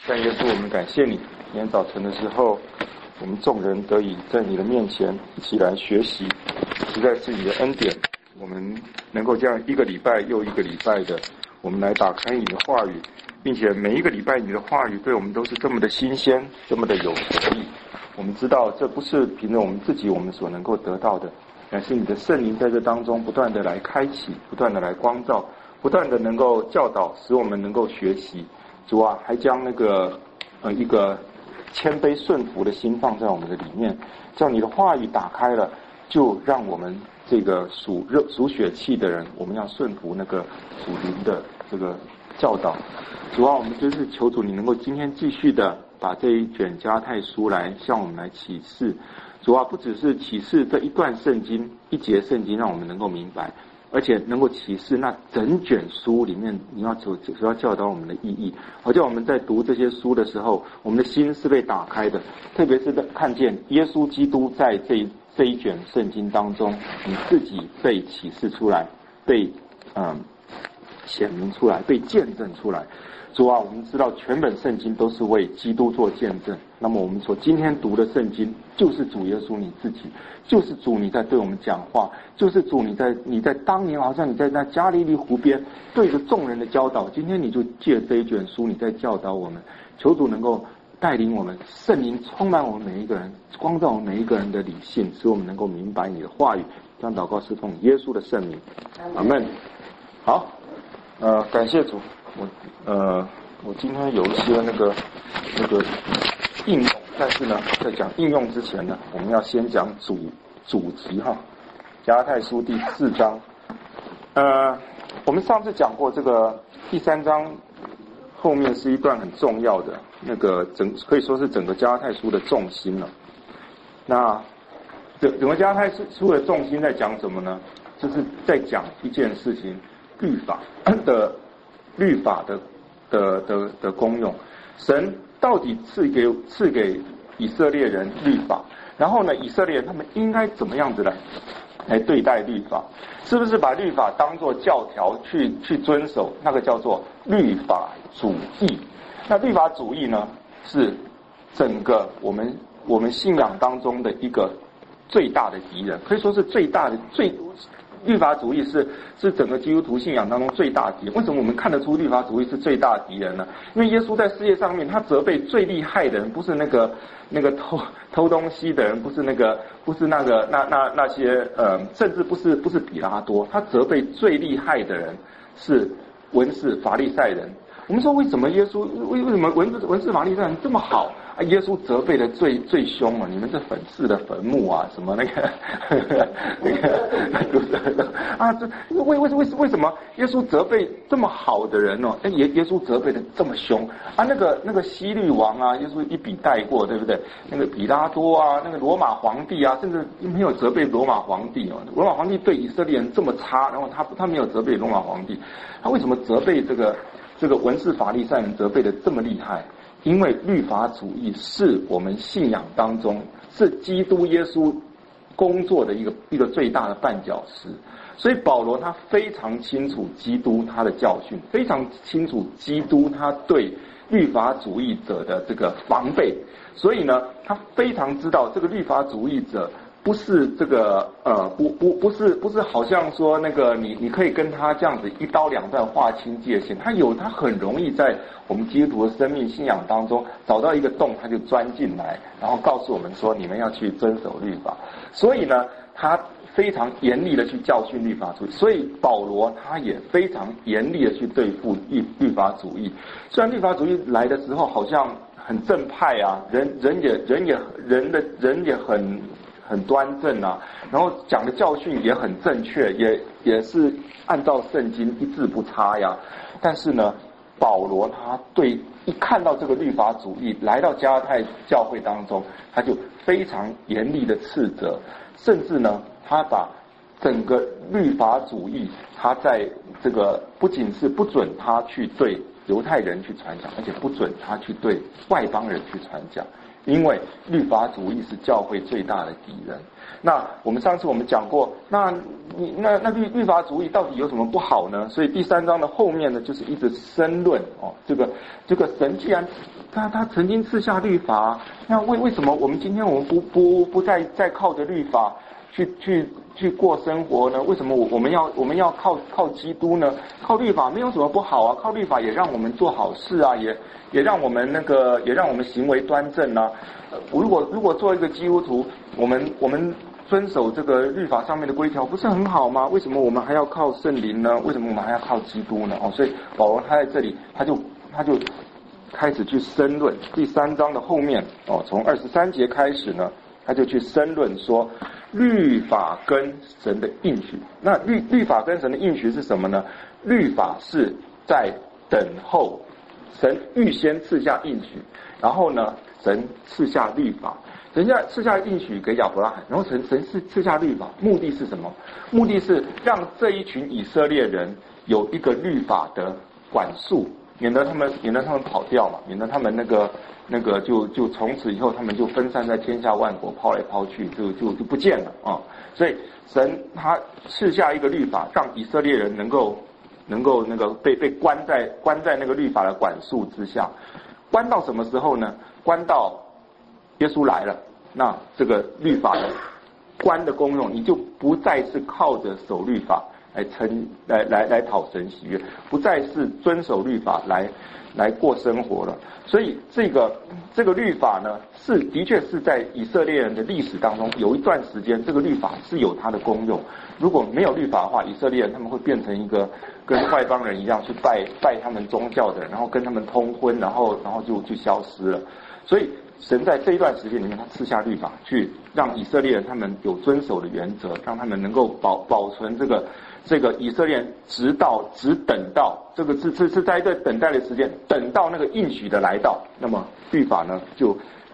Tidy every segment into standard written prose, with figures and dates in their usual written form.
但耶稣，我们感谢你，今天早晨的时候，我们众人得以在你的面前一起来学习，实在是你的恩典，我们能够这样一个礼拜又一个礼拜的，我们来打开你的话语，并且每一个礼拜你的话语对我们都是这么的新鲜，这么的有活力。我们知道这不是凭着我们自己我们所能够得到的，乃是你的圣灵在这当中不断的来开启，不断的来光照，不断的能够教导，使我们能够学习。主啊，还将一个谦卑顺服的心放在我们的里面，叫你的话语打开了，就让我们这个属血气的人，我们要顺服那个属灵的这个教导。主啊，我们就是求主你能够今天继续的把这一卷加太书来向我们来启示。主啊，不只是启示这一段圣经一节圣经让我们能够明白，而且能够启示那整卷书里面你要教导我们的意义，好叫我们在读这些书的时候，我们的心是被打开的，特别是看见耶稣基督在这一卷圣经当中，你自己被启示出来，被显明出来，被见证出来。主啊，我们知道全本圣经都是为基督做见证，那么我们所今天读的圣经就是主耶稣你自己，就是主你在对我们讲话，就是主你在当年好像你在那加利利湖边对着众人的教导，今天你就借这一卷书你在教导我们。求主能够带领我们，圣灵充满我们每一个人，光照我们每一个人的理性，使我们能够明白你的话语。将祷告是奉耶稣的圣名，阿们。好，感谢主。我今天有一些那个应用，但是呢，在讲应用之前呢，我们要先讲主题哈。加拉太书第4章，我们上次讲过这个第3章后面是一段很重要的那个可以说是整个加拉太书的重心了。那整个加拉太书的重心在讲什么呢？就是在讲一件事情，律法的功用。神到底赐给以色列人律法，然后呢，以色列人他们应该怎么样子来对待律法？是不是把律法当作教条去遵守？那个叫做律法主义。那律法主义呢，是整个我们信仰当中的一个最大的敌人，可以说是律法主义是整个基督徒信仰当中最大的敌人。为什么我们看得出律法主义是最大的敌人呢？因为耶稣在世界上面，他责备最厉害的人，不是那个偷东西的人，不是那些甚至不是比拉多，他责备最厉害的人是文士法利赛人。我们说为什么耶稣为什么文士法利赛人这么好啊？耶稣责备的最凶啊！你们这粉饰的坟墓啊，什么那个啊，这为什么耶稣责备这么好的人哦？耶稣责备的这么凶啊？那个希律王啊，耶稣一笔带过，对不对？那个比拉多啊，那个罗马皇帝啊，甚至没有责备罗马皇帝哦。罗马皇帝对以色列人这么差，然后他没有责备罗马皇帝，他为什么责备这个文士法利赛人责备的这么厉害？因为律法主义是我们信仰当中是基督耶稣工作的一个最大的绊脚石，所以保罗他非常清楚基督他的教训，非常清楚基督他对律法主义者的这个防备，所以呢，他非常知道这个律法主义者不是这个不是好像说那个你可以跟他这样子一刀两断划清界限，他很容易在我们基督徒的生命信仰当中找到一个洞，他就钻进来，然后告诉我们说你们要去遵守律法。所以呢，他非常严厉的去教训律法主义，所以保罗他也非常严厉的去对付律法主义。虽然律法主义来的时候好像很正派啊，人也很端正啊，然后讲的教训也很正确，也是按照圣经一字不差呀。但是呢，保罗他一看到这个律法主义来到加拉太教会当中，他就非常严厉的斥责，甚至呢，他把整个律法主义，他在这个不仅是不准他去对犹太人去传讲，而且不准他去对外邦人去传讲。因为律法主义是教会最大的敌人。那我们上次讲过，那律法主义到底有什么不好呢？所以第3章的后面呢，就是一直申论哦，这个神既然他曾经赐下律法，那为什么我们今天我们不再靠着律法去过生活呢？为什么我们要靠基督呢？靠律法没有什么不好啊，靠律法也让我们做好事啊，也让我们也让我们行为端正啊。如果做一个基督徒，我们遵守这个律法上面的规条，不是很好吗？为什么我们还要靠圣灵呢？为什么我们还要靠基督呢？所以保罗他在这里他就开始去申论第3章的后面从23节开始呢，他就去申论说律法跟神的应许。那律法跟神的应许是什么呢？律法是在等候神预先赐下应许，然后呢神赐下律法，神赐下应许给亚伯拉罕，然后神赐下律法，目的是什么？目的是让这一群以色列人有一个律法的管束，免得他们跑掉嘛，免得他们那个就从此以后他们就分散在天下万国，抛来抛去，就不见了啊！所以神他赐下一个律法，让以色列人能够被关在那个律法的管束之下，关到什么时候呢？关到耶稣来了，那这个律法的关的功用，你就不再是靠着守律法来讨神喜悦，不再是遵守律法来过生活了。所以这个律法呢，的确是在以色列人的历史当中有一段时间，这个律法是有它的功用。如果没有律法的话，以色列人他们会变成一个跟外邦人一样去拜他们宗教的人，然后跟他们通婚，然后就消失了。所以神在这一段时间里面，他赐下律法，去让以色列人他们有遵守的原则，让他们能够保存这个以色列人只等到这个是在一个等待的时间，等到那个应许的来到，那么律法呢就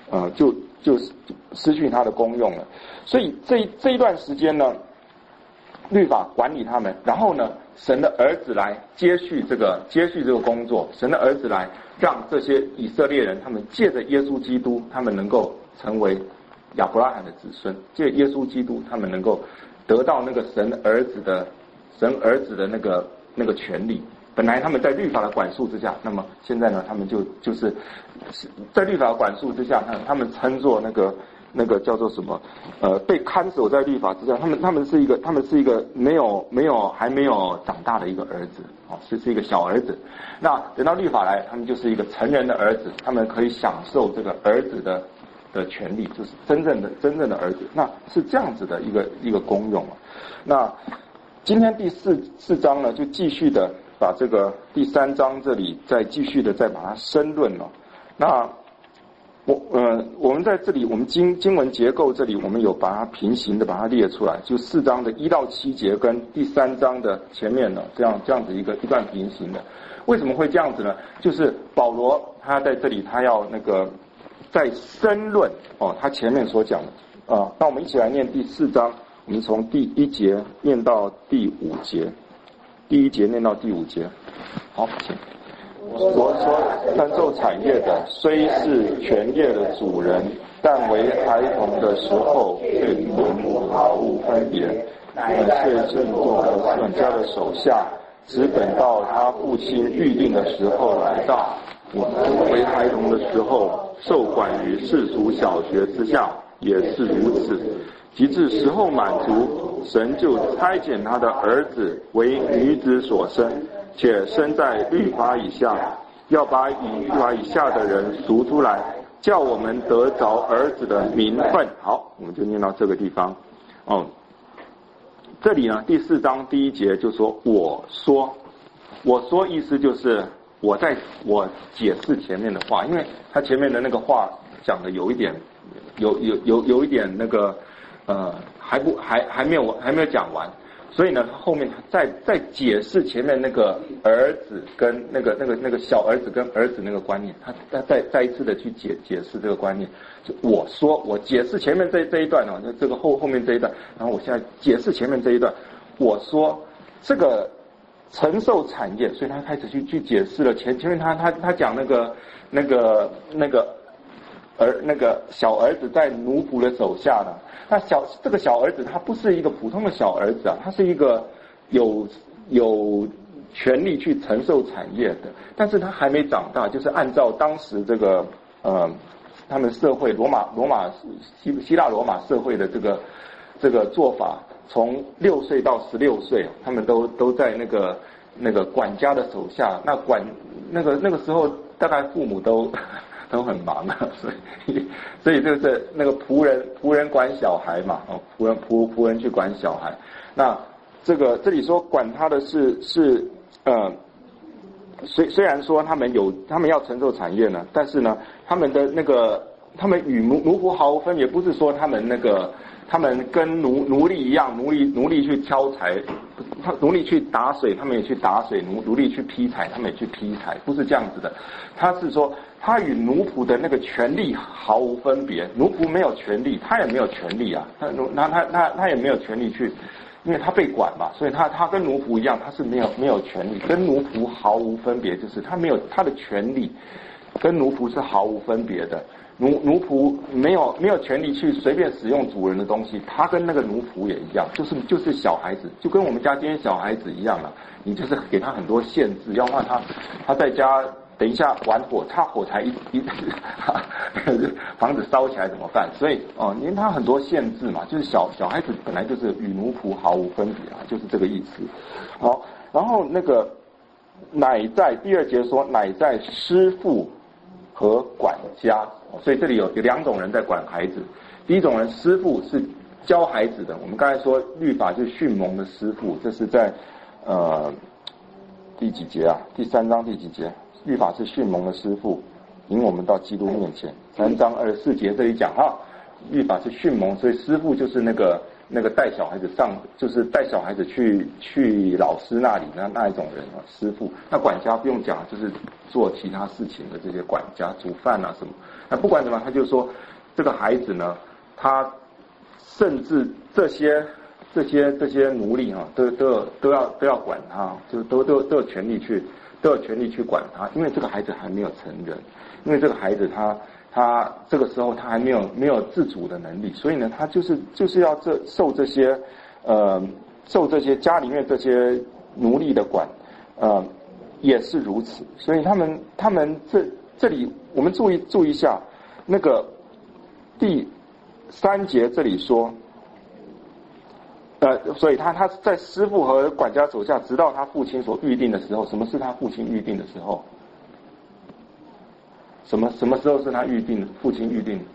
失去它的功用了。所以这一段时间呢，律法管理他们，然后呢，神的儿子来接续这个工作，神的儿子来让这些以色列人他们借着耶稣基督，他们能够成为亚伯拉罕的子孙，借耶稣基督他们能够得到那个神儿子的那个权利。本来他们在律法的管束之下，那么现在呢，他们就是在律法的管束之下，他们称作那个叫做什么？被看守在律法之下，他们是一个还没有长大的一个儿子，是一个小儿子。那等到律法来，他们就是一个成人的儿子，他们可以享受这个儿子的权利，就是真正的儿子。那是这样子的一个功用。那今天第四章呢，就继续的把这个第3章这里再继续的再把它申论了。那我们在这里，我们经文结构这里，我们有把它平行的把它列出来，就4章的1到7节跟第3章的前面呢，这样子一段平行的。为什么会这样子呢？就是保罗他在这里他要在申论他前面所讲的那我们一起来念第4章，我们从第1节念到第5节，第1节念到第5节。好，请。我说参受产业的虽是全业的主人，但为孩童的时候却与人毫无分别，乃是正做了管家的手下，只等到他父亲预定的时候来到。我们为孩童的时候受管于世俗小学之下，也是如此。及至时候满足，神就差遣他的儿子为女子所生，且生在律法以下，要把律法以下的人赎出来，叫我们得着儿子的名分。好，我们就念到这个地方。这里呢，第4章第1节就说我说意思就是我解释前面的话，因为他前面的那个话讲的有一点那个还没有讲完，所以呢，后面再解释前面那个儿子跟那个小儿子跟儿子那个观念，他再一次的去解释这个观念。就我解释前面这一段这个后面这一段，然后我现在解释前面这一段。我说这个承受产业，所以他开始去解释了前面他讲那个小儿子在奴仆的手下呢。那这个小儿子他不是一个普通的小儿子啊，他是一个有权利去承受产业的，但是他还没长大，就是按照当时这个他们社会希腊罗马社会的这个做法，从6岁到16岁，他们都在那个管家的手下。那个时候大概父母都很忙啊，所以就是那个仆人管小孩嘛，仆人去管小孩。那这里说管他的是虽然说他们要承受产业呢，但是呢，他们与奴仆毫无分别，不是说他们跟奴隶一样，奴隶去挑柴，奴隶去打水，他们也去打水；奴隶去劈柴，他们也去劈柴，不是这样子的。他是说，他与奴仆的那个权利毫无分别，奴仆没有权利，他也没有权利啊，他也没有权利去。因为他被管嘛，所以他跟奴仆一样，他是没有权利，跟奴仆毫无分别，就是他没有他的权利，跟奴仆是毫无分别的。奴仆没有权利去随便使用主人的东西，他跟那个奴仆也一样，就是小孩子，就跟我们家今天小孩子一样了。你就是给他很多限制，要不然他在家。等一下玩火，他火柴房子烧起来怎么办？所以因为他很多限制嘛，就是小孩子本来就是与奴仆毫无分别啊，就是这个意思。好，然后那个乃在第2节说乃在师父和管家，所以这里有2种人在管孩子。第一种人师父是教孩子的，我们刚才说律法就是训蒙的师父，这是在第几节啊？第3章第几节？律法是训蒙的师父，引我们到基督面前。3章24节这里讲哈，律法是训蒙，所以师父就是那个带小孩子就是带小孩子去老师那里那一种人啊，师父。那管家不用讲，就是做其他事情的这些管家，煮饭啊什么。那不管怎么，他就说这个孩子呢，他甚至这些奴隶啊，都要管他，就都有权利去管他，因为这个孩子还没有成人，因为这个孩子他这个时候他还没有自主的能力，所以呢，他就是要受这些家里面这些奴隶的管，也是如此。所以他们这里我们注意一下，那个第3节这里说。所以他在师父和管家手下，直到他父亲所预定的时候。什么是他父亲预定的时候？什么时候是他父亲预定？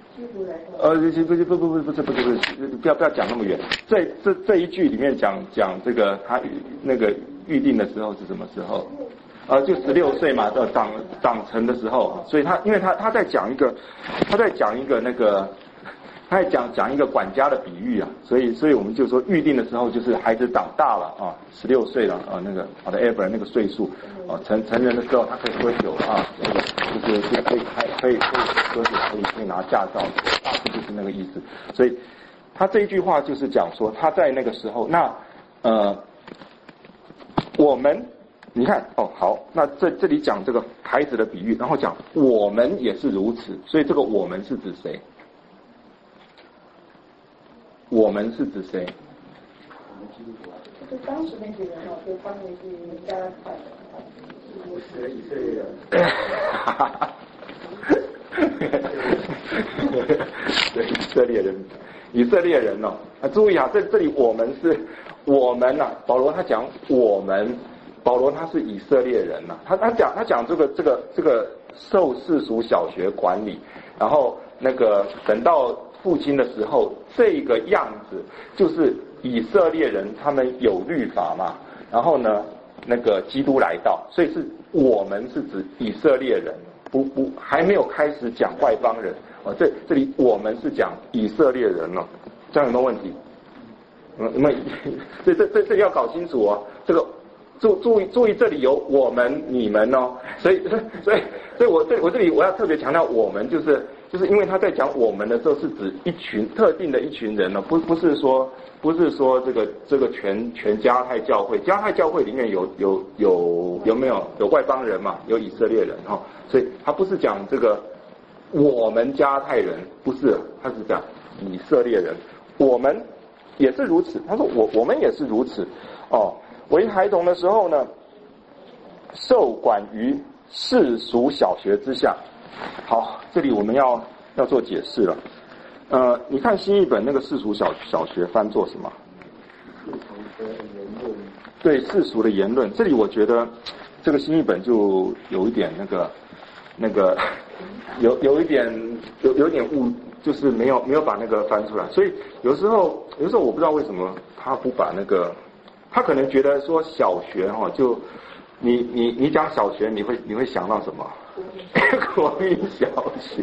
不要讲那么远。这一句里面讲这个他那个预定的时候是什么时候？就16岁嘛，长成的时候。所以因为他在讲一个那个。他在讲一个管家的比喻啊，所以我们就说预定的时候就是孩子长大了啊，16岁了啊，那个whatever那个岁数啊，成人的时候他可以喝酒啊，那个就是可以喝酒，可以拿驾照，大致就是那个意思。所以他这一句话就是讲说他在那个时候，那我们你看好，那这里讲这个孩子的比喻，然后讲我们也是如此，所以这个我们是指谁？我们是指谁？ 就当时那些人哦，就他们是加拉太的，以色列人。 对，以色列人哦，注意啊，这里我们呐，保罗他讲我们，保罗他是以色列人呐，他讲这个受世俗小学管理，然后那个等到父亲的时候，这个样子就是以色列人他们有律法嘛，然后呢，那个基督来到，所以是我们是指以色列人，还没有开始讲外邦人哦。这里我们是讲以色列人哦，这样有没有问题？有没有？这要搞清楚哦，这个注意这里有我们你们哦，所以我这里我要特别强调我们就是因为他在讲我们的时候是指一群特定的一群人呢，不是说这个全加太教会，加太教会里面有没有外邦人嘛，有以色列人哈，所以他不是讲这个我们加太人，不是，他是讲以色列人，我们也是如此。他说我们也是如此哦。为孩童的时候呢， 受管于世俗小学之下。好，这里我们要做解释了。你看新译本那个世俗小学翻作什么？对，世俗的言论。这里我觉得这个新译本就有一点那个有一点误，就是没有把那个翻出来。所以有时候我不知道为什么他不把那个，他可能觉得说小学就你讲小学你会想到什么？国民小学。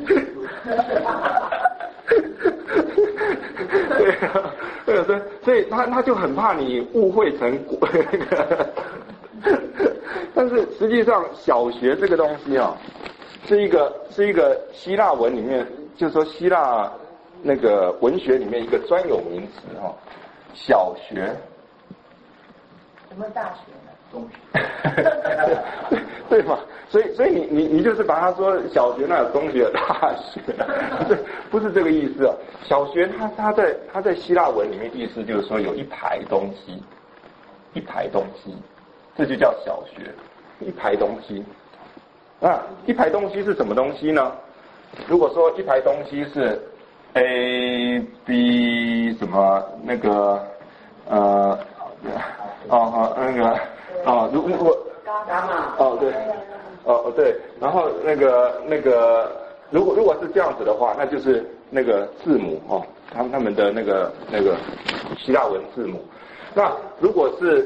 对啊，所以他就很怕你误会成那个。但是实际上小学这个东西是一个希腊文里面，就是说希腊那个文学里面一个专有名词小学。 什么大学呢？ 中学。 对嘛？所以你就是把它说小学那有中学大学，不是这个意思。小学它在希腊文里面意思就是说有一排东西，这就叫小学。一排东西，一排东西是什么东西呢？如果说一排东西是 A B 什么那个如果对，然后那个如果是这样子的话，那就是那个字母他们的那个希腊文字母。那如果是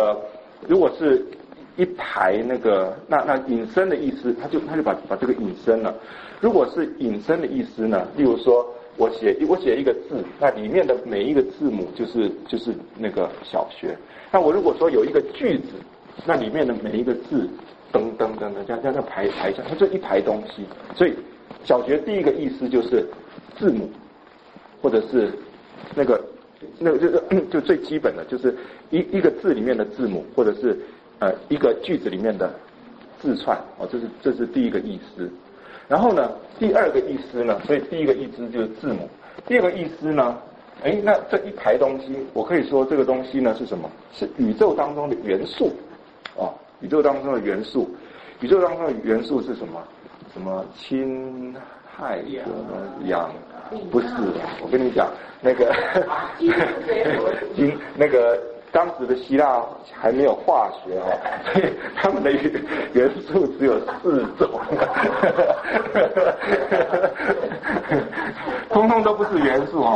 一排那引申的意思，他就把这个引申了。如果是引申的意思呢，例如说我写一个字，那里面的每一个字母就是那个小学。那我如果说有一个句子，那里面的每一个字噔这样排下，它就一排东西。所以小学第一个意思就是字母，或者是那个就最基本的就是一个字里面的字母，或者是一个句子里面的字串这是第一个意思。然后呢，第二个意思呢，所以第一个意思就是字母，第二个意思呢，那这一排东西，我可以说这个东西呢是什么？是宇宙当中的元素宇宙当中的元素。宇宙当中的元素是什么？什么氢、氦、氧？不是，我跟你讲，那个那个当时的希腊还没有化学所以他们的元素只有4种，通通都不是元素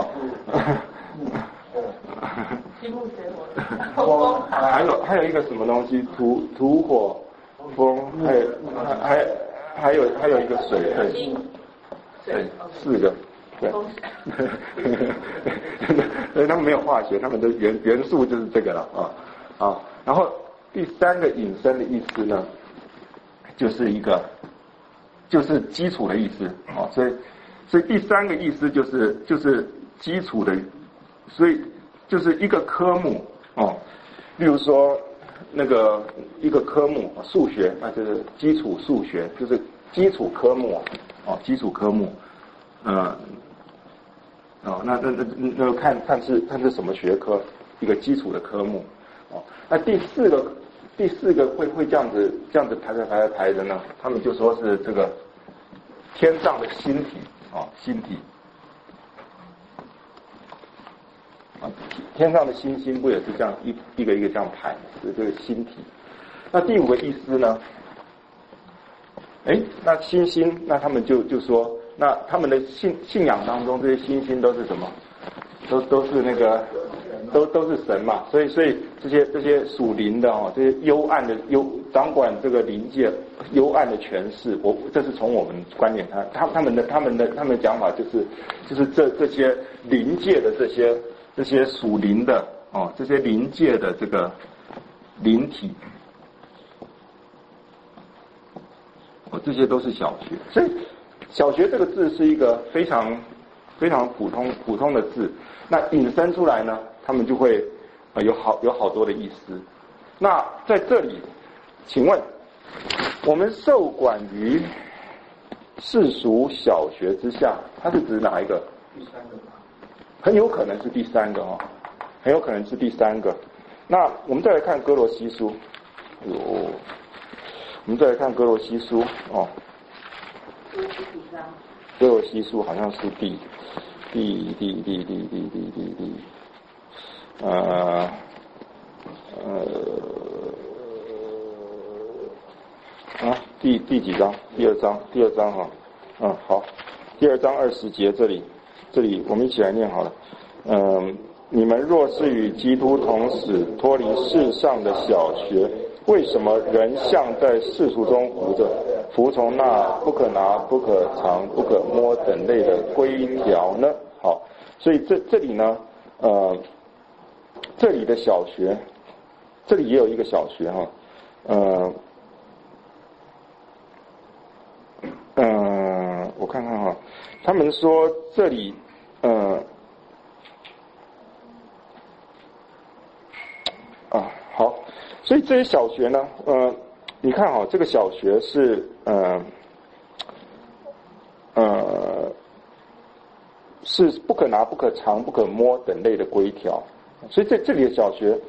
金木水火还有一个什么东西？土火风，还有一个水，对，4个。对，所以他们没有化学，他们的元素就是这个了然后第三个引申的意思呢，就是基础的意思所以第三个意思就是基础的，所以就是一个科目例如说那个一个科目数学，那就是基础数学，就是基础科目基础科目那看是什么学科，一个基础的科目那第四个会这样子排的呢，他们就说是这个天上的星体星体天上的星星不也是这样一个这样排，是这个星体。那第5个意思呢？那星星，那他们就说，那他们的信仰当中，这些星星都是什么？都是那个都是神嘛。所以这些属灵的这些幽暗的掌管这个灵界幽暗的权势，这是从我们观点看，他们的讲法就是这些灵界的这些属灵的这些灵界的这个灵体。这些都是小学，所以小学这个字是一个非常非常普通的字。那引申出来呢，他们就会有好多的意思。那在这里，请问我们受管于世俗小学之下，它是指哪一个？ 第三个吧， 很有可能是第三个很有可能是第三个。那我们再来看哥罗西书， 们再来看哥罗西书哦。哥罗西书好像是第几章？第二章哈。好，第2章20节这里我们一起来念好了。你们若是与基督同死，脱离世上的小学，为什么仍像在世俗中活着，服从那不可拿、不可尝、不可摸等类的规条呢？好，所以这里呢，这里的小学，这里也有一个小学哈，我看看哈，他们说这里好，所以这些小学呢，你看哈，这个小学是是不可拿、不可尝、不可摸等类的规条，所以在这里的小学，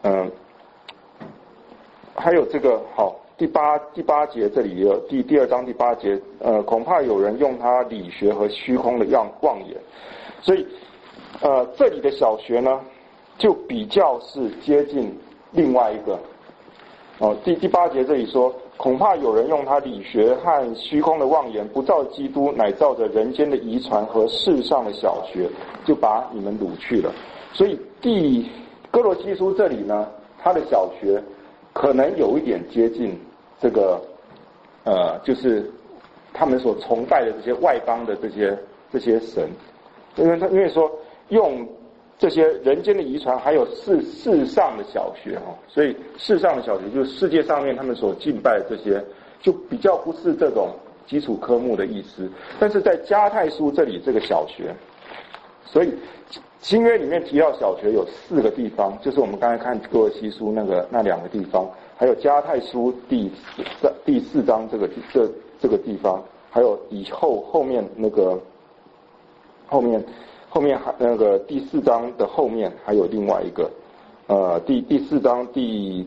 还有这个好。第八节这里也有第2章第8节，恐怕有人用他理学和虚空的妄言，所以这里的小学呢，就比较是接近另外一个第8节这里说，恐怕有人用他理学和虚空的妄言，不照基督，乃照着人间的遗传和世上的小学，就把你们掳去了。所以哥罗西书这里呢，他的小学可能有一点接近这个就是他们所崇拜的这些外邦的这些神，因为说用这些人间的遗传，还有世上的小学所以世上的小学就是世界上面他们所敬拜的这些，就比较不是这种基础科目的意思。但是在加太书这里这个小学，所以新约里面提到小学有4个地方，就是我们刚才看哥罗西书那2个地方，还有加太书第4章这个地方，还有以后面那个后面还那个第4章的后面还有另外一个第4章第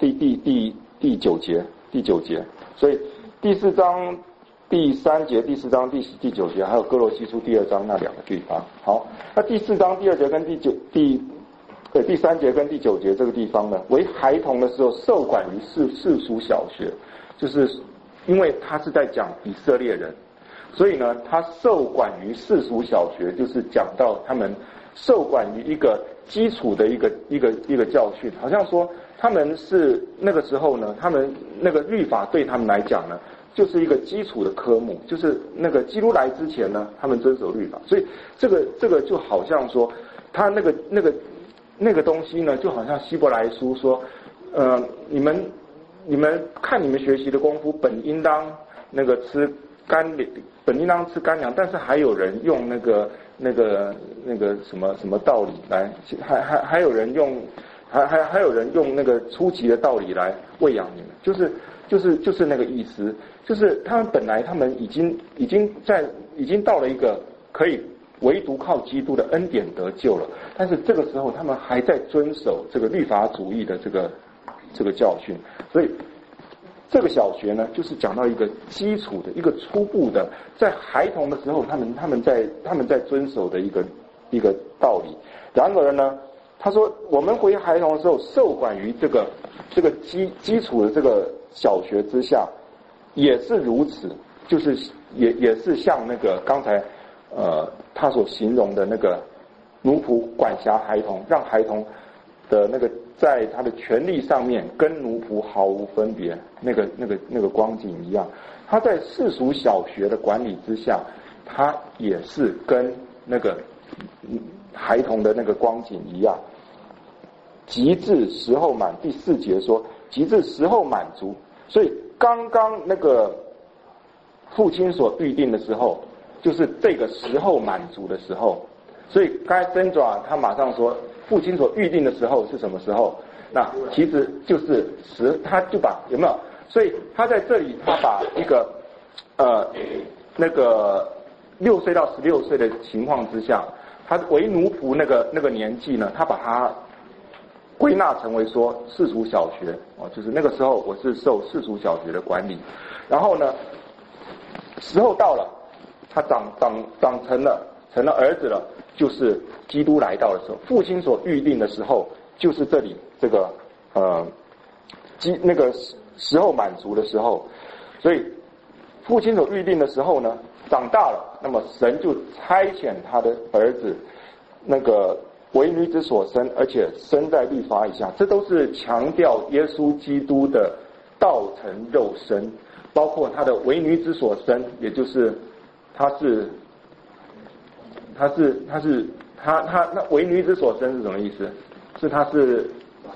9节，所以第4章第3节、第4章第9节，还有哥罗西书第2章那2个地方。好，那第4章第2节跟第3节跟第9节这个地方呢，为孩童的时候受管于世俗小学，就是因为他是在讲以色列人，所以呢，他受管于世俗小学，就是讲到他们受管于一个基础的一个教训，好像说他们是那个时候呢，他们那个律法对他们来讲呢，就是一个基础的科目，就是那个基督来之前呢，他们遵守律法，所以这个就好像说，他那个东西呢，就好像希伯来书说，你们看你们学习的功夫，本应当吃本应当吃干粮，但是还有人用那个什么道理来，还有人用还有人用那个初级的道理来喂养你们，就是那个意思，就是他们本来他们已经到了一个可以唯独靠基督的恩典得救了，但是这个时候他们还在遵守这个律法主义的这个教训，所以这个小学呢，就是讲到一个基础的一个初步的，在孩童的时候他们在遵守的一个道理。然而呢，他说我们回孩童的时候受管于这个基础的这个小学之下，也是如此，就是也是像那个刚才他所形容的那个奴仆管辖孩童，让孩童的那个在他的权利上面跟奴仆毫无分别，那个光景一样。他在世俗小学的管理之下，他也是跟那个孩童的那个光景一样。及至时候满，第4节说及至时候满足，所以刚刚那个父亲所预定的时候，就是这个时候满足的时候。所以刚才珍爪他马上说父亲所预定的时候是什么时候，那其实就是他就把有没有，所以他在这里他把一个那个6岁到16岁的情况之下，他为奴仆那个年纪呢，他把它归纳成为说世俗小学就是那个时候我是受世俗小学的管理，然后呢，时候到了，他长成了儿子了，就是基督来到的时候，父亲所预定的时候，就是这里这个那个时候满足的时候，所以父亲所预定的时候呢，长大了，那么神就差遣他的儿子那个为女子所生，而且生在律法以下，这都是强调耶稣基督的道成肉身，包括他的为女子所生，也就是他为女子所生是什么意思？是他的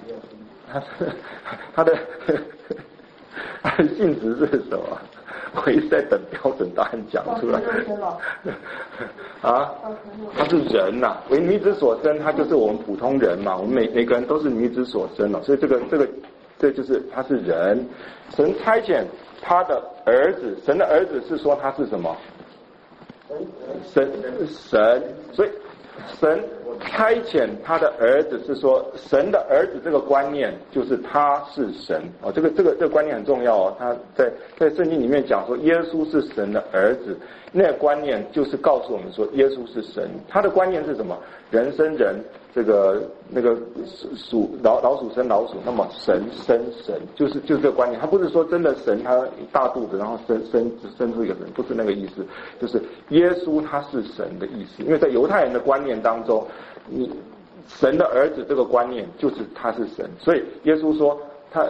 性质是什么？我一直在等标准答案讲出来。啊，他是人呐，为女子所生，他就是我们普通人嘛，我们每个人都是女子所生了，所以这就是他是人。神差遣他的儿子，神的儿子是说他是什么？神，所以神差遣他的儿子是说，神的儿子这个观念就是他是神这个观念很重要他在圣经里面讲说耶稣是神的儿子，那个观念就是告诉我们说耶稣是神。他的观念是什么？人生人，那个老鼠生老鼠，那么神生神，就是这个观念。他不是说真的神他大肚子然后生出一个人，不是那个意思，就是耶稣他是神的意思。因为在犹太人的观念当中，神的儿子这个观念就是他是神，所以耶稣说他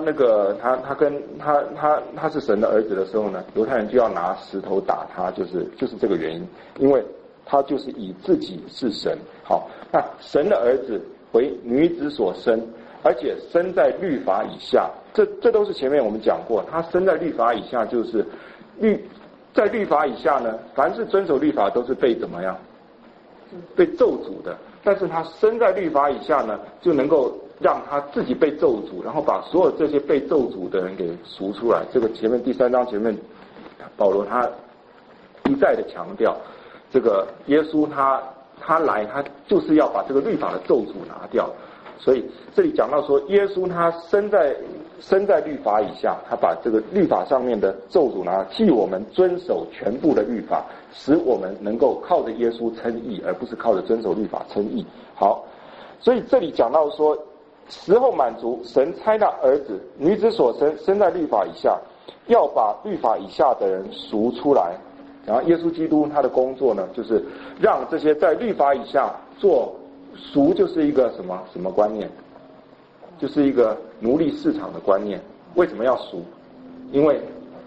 是神的儿子的时候呢，犹太人就要拿石头打他，就是这个原因，因为他就是以自己是神。好，那神的儿子为女子所生，而且生在律法以下，这都是前面我们讲过，他生在律法以下，就是在律法以下呢，凡是遵守律法都是被怎么样？被咒诅的。但是他生在律法以下呢，就能够让他自己被咒诅，然后把所有这些被咒诅的人给赎出来。这个前面第3章前面保罗他一再的强调，这个耶稣他来，他就是要把这个律法的咒诅拿掉。所以这里讲到说，耶稣他生在律法以下，他把这个律法上面的咒诅拿，替我们遵守全部的律法，使我们能够靠着耶稣称义，而不是靠着遵守律法称义。好，所以这里讲到说，时候满足，神差那儿子，女子所生，生在律法以下，要把律法以下的人赎出来。然后耶稣基督他的工作呢，就是让这些在律法以下做赎，就是一个什么观念？就是一个奴隶市场的观念。为什么要赎？因为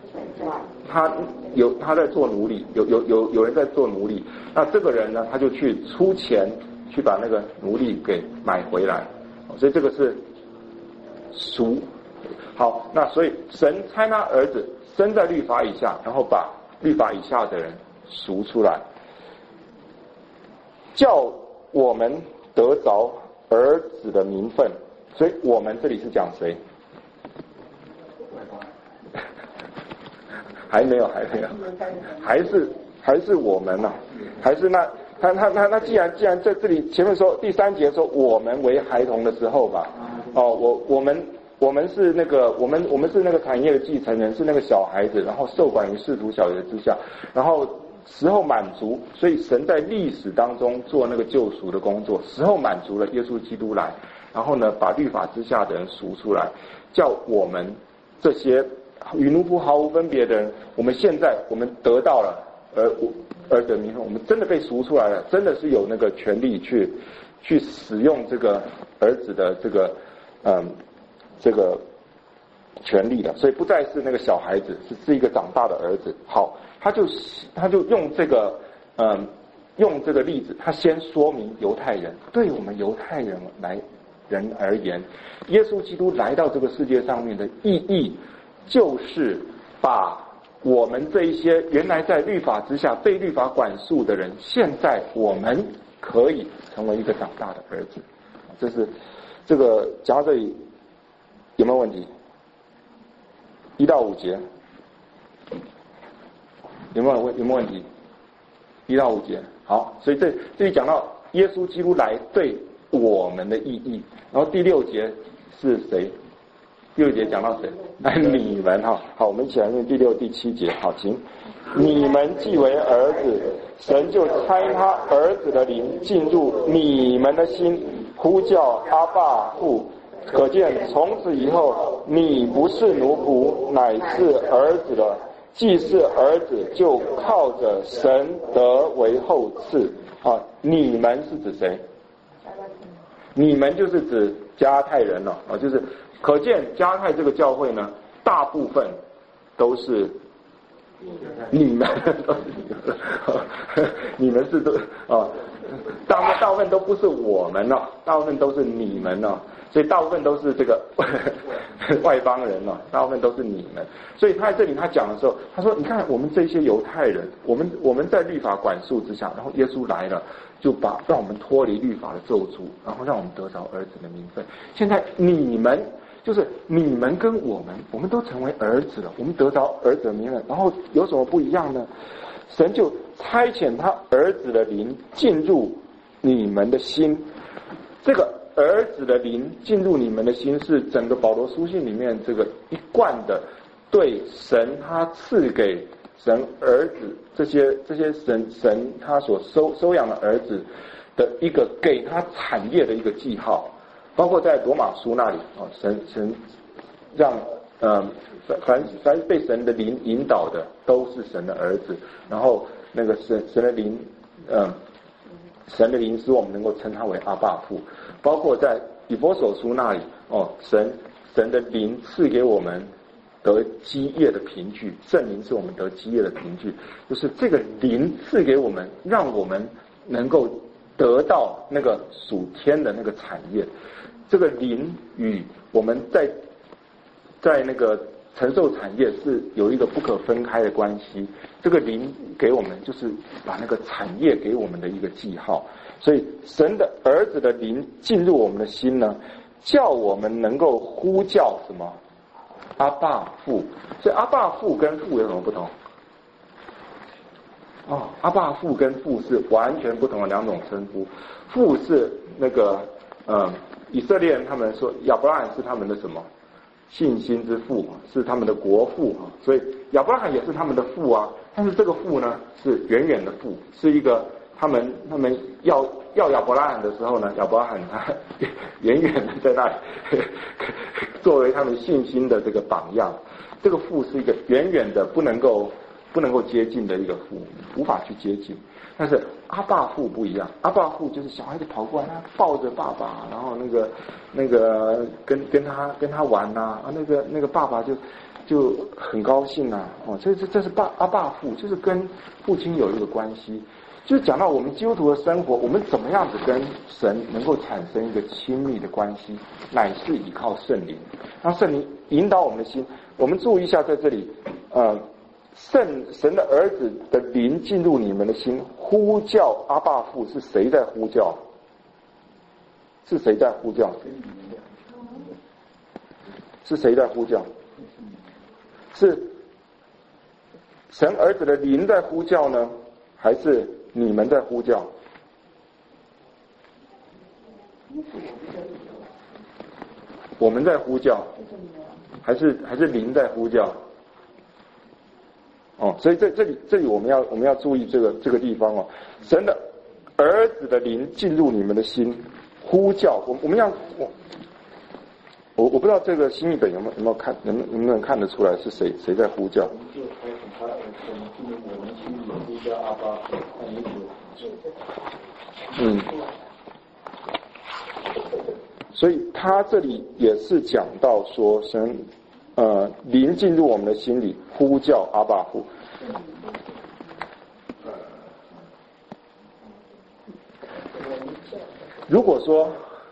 他在做奴隶，有人在做奴隶，那这个人呢，他就去出钱去把那个奴隶给买回来，所以这个是赎。好，那所以神差他儿子生在律法以下，然后把律法以下的人赎出来，叫我们得着儿子的名分。所以我们这里是讲谁？还没有，还是我们啊？还是那既然在这里前面说第3节说我们为孩童的时候吧，我们是那个我们是那个产业的继承人，是那个小孩子，然后受管于世俗小学之下，然后时候满足，所以神在历史当中做那个救赎的工作，时候满足了，耶稣基督来，然后呢把律法之下的人赎出来，叫我们这些与奴仆毫无分别的人，我们现在我们得到了儿子的名分，我们真的被赎出来了，真的是有那个权利去使用这个儿子的这个权利了，所以不再是那个小孩子，是一个长大的儿子。好，他就用这个例子，他先说明犹太人，对我们犹太人而言，耶稣基督来到这个世界上面的意义，就是把我们这一些原来在律法之下被律法管束的人，现在我们可以成为一个长大的儿子。这是这个讲到这里有没有问题？1到5节有没有问题？1到5节好，所以这里讲到耶稣基督来对我们的意义。然后第6节是谁？第6节讲到谁？你们哈。好，我们一起来念第6、第7节。好，请。你们既为儿子，神就差他儿子的灵进入你们的心，呼叫阿爸父。可见从此以后，你不是奴仆，乃是儿子了。既是儿子，就靠着神得为后嗣。啊，你们是指谁？你们就是指加太人了。啊，就是可见加太这个教会呢，大部分都是你们，你们是都啊，大部分都不是我们了，大部分都是你们了。所以大部分都是这个外邦人了，大部分都是你们。所以他在这里他讲的时候，他说：“你看我们这些犹太人，我们在律法管束之下，然后耶稣来了，就让我们脱离律法的咒诅，然后让我们得着儿子的名分。现在你们就是你们跟我们都成为儿子了，我们得着儿子的名分，然后有什么不一样呢？神就差遣他儿子的灵进入你们的心，这个。”儿子的灵进入你们的心，是整个保罗书信里面这个一贯的对神他赐给神儿子这些神他所收养的儿子的一个给他产业的一个记号，包括在罗马书那里啊，神让凡被神的灵引导的都是神的儿子，然后那个神的灵神的灵使我们能够称他为阿爸父，包括在以弗所书那里哦，神的灵赐给我们得基业的凭据，圣灵是我们得基业的凭据，就是这个灵赐给我们，让我们能够得到那个属天的那个产业。这个灵与我们在那个承受产业是有一个不可分开的关系，这个灵给我们就是把那个产业给我们的一个记号，所以神的儿子的灵进入我们的心呢，叫我们能够呼叫什么？阿爸父。所以阿爸父跟父有什么不同？哦，阿爸父跟父是完全不同的两种称呼。父是那个以色列人他们说亚伯拉罕是他们的什么？信心之父，是他们的国父，所以亚伯拉罕也是他们的父啊。但是这个父呢，是远远的父，是一个他们要亚伯拉罕的时候呢，亚伯拉罕他远远的在那里作为他们信心的这个榜样。这个父是一个远远的不能够接近的一个父，无法去接近。但是阿爸父不一样，阿爸父就是小孩子跑过来，他抱着爸爸，然后那个跟他玩呐，那个爸爸就很高兴呐，哦，这是阿爸父，就是跟父亲有一个关系。就是讲到我们基督徒的生活，我们怎么样子跟神能够产生一个亲密的关系，乃是依靠圣灵，让圣灵引导我们的心。我们注意一下，在这里，神的儿子的灵进入你们的心，呼叫阿爸父，是谁在呼叫？是谁在呼叫？是谁在呼叫？是神儿子的灵在呼叫呢，还是你们在呼叫？我们在呼叫，还是灵在呼叫？哦，所以这里我们要注意这个地方哦。神的儿子的灵进入你们的心，呼叫。我们要我不知道这个新译本有没有看，能不能看得出来是谁在呼叫？所以他这里也是讲到说神灵进入我们的心里，呼叫阿爸父。如果说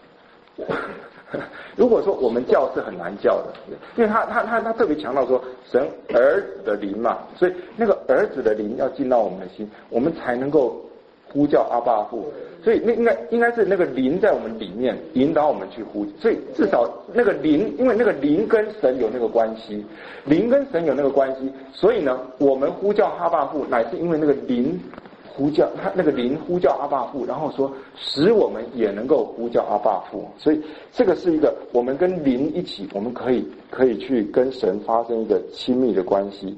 我们叫是很难叫的，因为他特别强调说神儿子的灵嘛，所以那个儿子的灵要进到我们的心，我们才能够呼叫阿爸父。所以应该是那个灵在我们里面引导我们去呼，所以至少那个灵，因为那个灵跟神有那个关系，灵跟神有那个关系，所以呢，我们呼叫阿爸父，乃是因为那个灵呼叫他那个灵呼叫阿爸父，然后说使我们也能够呼叫阿爸父。所以这个是一个我们跟灵一起，我们可以去跟神发生一个亲密的关系。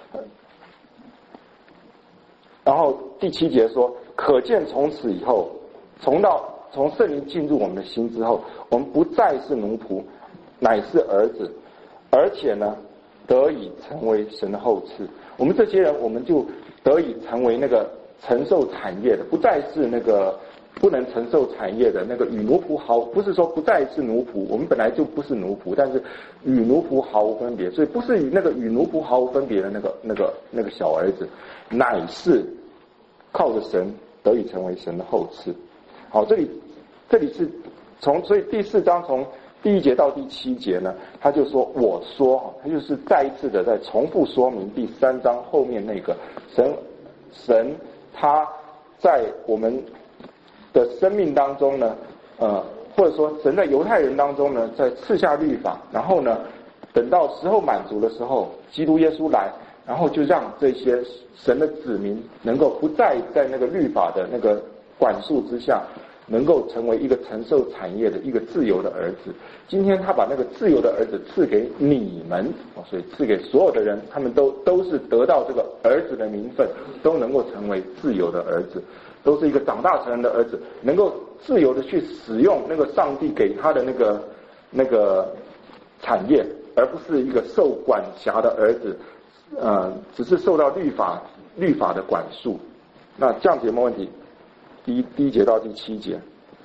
然后第7节说，可见从此以后，从圣灵进入我们的心之后，我们不再是奴仆，乃是儿子，而且呢得以成为神的后嗣。我们这些人，我们就得以成为那个承受产业的，不再是那个不能承受产业的那个与奴仆不是说不再是奴仆，我们本来就不是奴仆，但是与奴仆毫无分别，所以不是与奴仆毫无分别的那个小儿子，乃是靠着神得以成为神的后嗣。好，这里是所以第4章从第1节到第7节呢，他就说我说，他就是再一次的在重复说明第3章后面那个神他在我们的生命当中呢，或者说神在犹太人当中呢，在赐下律法，然后呢，等到时候满足的时候，基督耶稣来，然后就让这些神的子民能够不再在那个律法的那个管束之下，能够成为一个承受产业的一个自由的儿子。今天他把那个自由的儿子赐给你们，所以赐给所有的人，他们都是得到这个儿子的名分，都能够成为自由的儿子，都是一个长大成人的儿子，能够自由的去使用那个上帝给他的那个产业，而不是一个受管辖的儿子，只是受到律法的管束。那这样子有没有问题？第1节到第7节。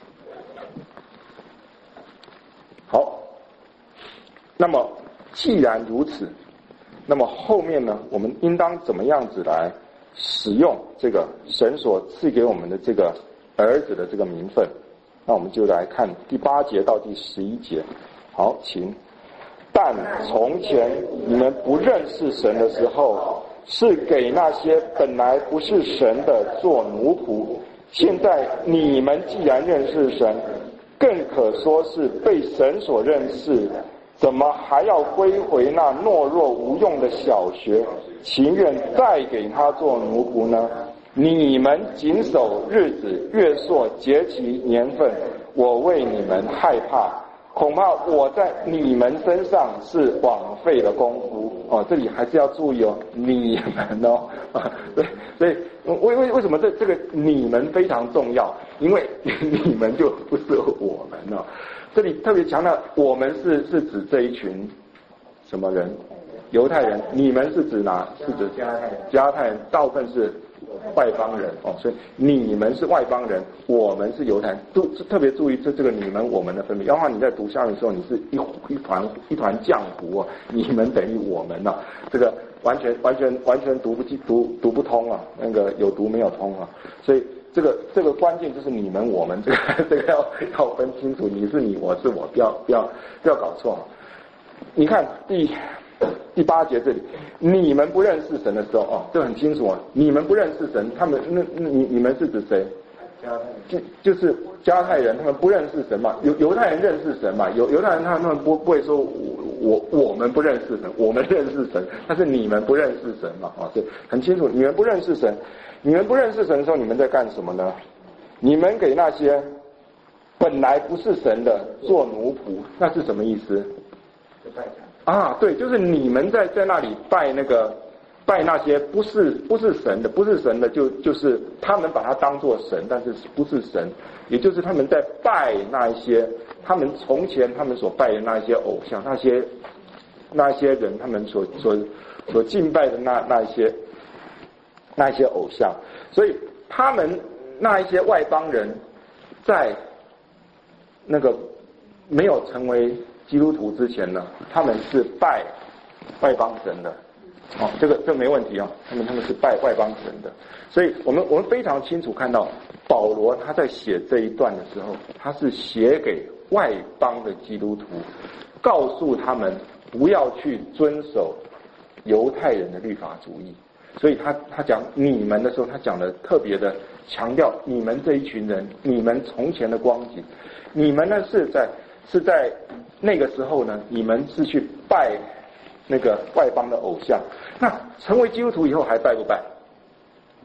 好，那么既然如此，那么后面呢，我们应当怎么样子来使用这个神所赐给我们的这个儿子的这个名分？那我们就来看第8节到第11节。好，请。但从前你们不认识神的时候，是给那些本来不是神的做奴仆。现在你们既然认识神，更可说是被神所认识，怎么还要归回那懦弱无用的小学，情愿再给他做奴仆呢？你们谨守日子、月朔、节期、年份，我为你们害怕，恐怕我在你们身上是枉费了功夫。这里还是要注意你们所以为什么这个你们非常重要？因为你们就不是我们这里特别强调，我们是指这一群什么人？犹太人。你们是指哪？是指加太人，大部分是外邦人所以你们是外邦人，我们是犹太人。特别注意这个你们我们的分别，要不然你在读下面的时候，你是一团浆糊你们等于我们这个完全读不通那个有读没有通所以这个关键就是你们我们这个要分清楚，你是你，我是我，不要搞错你看第8节这里，你们不认识神的时候这很清楚你们不认识神，他们你们是指谁？就是加太人，他们不认识神嘛。犹太人认识神嘛。犹太人他们不会说我们不认识神，我们认识神，但是你们不认识神嘛所以很清楚，你们不认识神。你们不认识神的时候，你们在干什么呢？你们给那些本来不是神的做奴仆，那是什么意思？对，就是你们在那里拜那些不是神的，就是他们把它当作神，但是不是神，也就是他们在拜那一些他们从前他们所拜的那一些偶像，那些人他们所敬拜的那一些偶像，所以他们那一些外邦人在那个没有成为基督徒之前呢，他们是拜外邦神的这个没问题他们是拜外邦神的。所以我们非常清楚看到保罗他在写这一段的时候，他是写给外邦的基督徒，告诉他们不要去遵守犹太人的律法主义。所以他讲你们的时候，他讲的特别的强调你们这一群人，你们从前的光景，你们呢是在那个时候呢，你们是去拜那个外邦的偶像。那成为基督徒以后还拜不拜？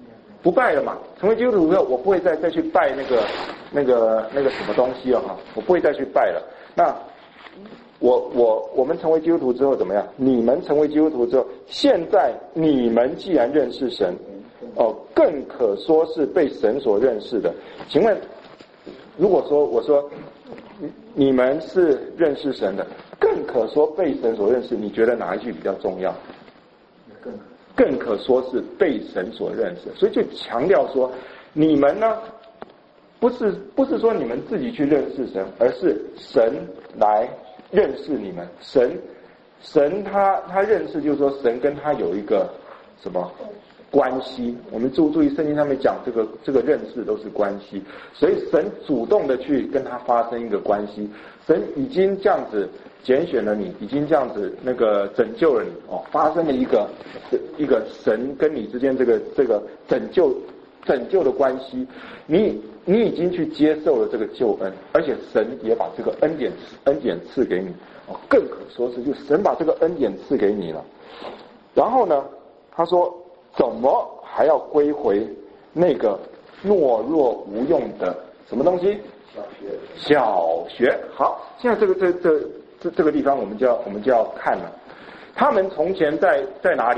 不拜了嘛，成为基督徒之后，我不会再去拜那个什么东西了哈，我不会再去拜了。那我们成为基督徒之后怎么样？你们成为基督徒之后，现在你们既然认识神，更可说是被神所认识的。请问，如果说我说你们是认识神的，更可说被神所认识，你觉得哪一句比较重要？更可说是被神所认识，所以就强调说，你们呢，不是说你们自己去认识神，而是神来认识你们。神他认识，就是说神跟他有一个什么关系？我们注意圣经上面讲这个认识都是关系，所以神主动的去跟他发生一个关系。神已经这样子拣选了你，已经这样子拯救了你发生了一个神跟你之间这个拯救的关系，你已经去接受了这个救恩，而且神也把这个恩典赐给你更可说是就神把这个恩典赐给你了。然后呢，他说怎么还要归回那个懦弱无用的什么东西？小学。好，现在这个地方我们就要看了。他们从前在哪里？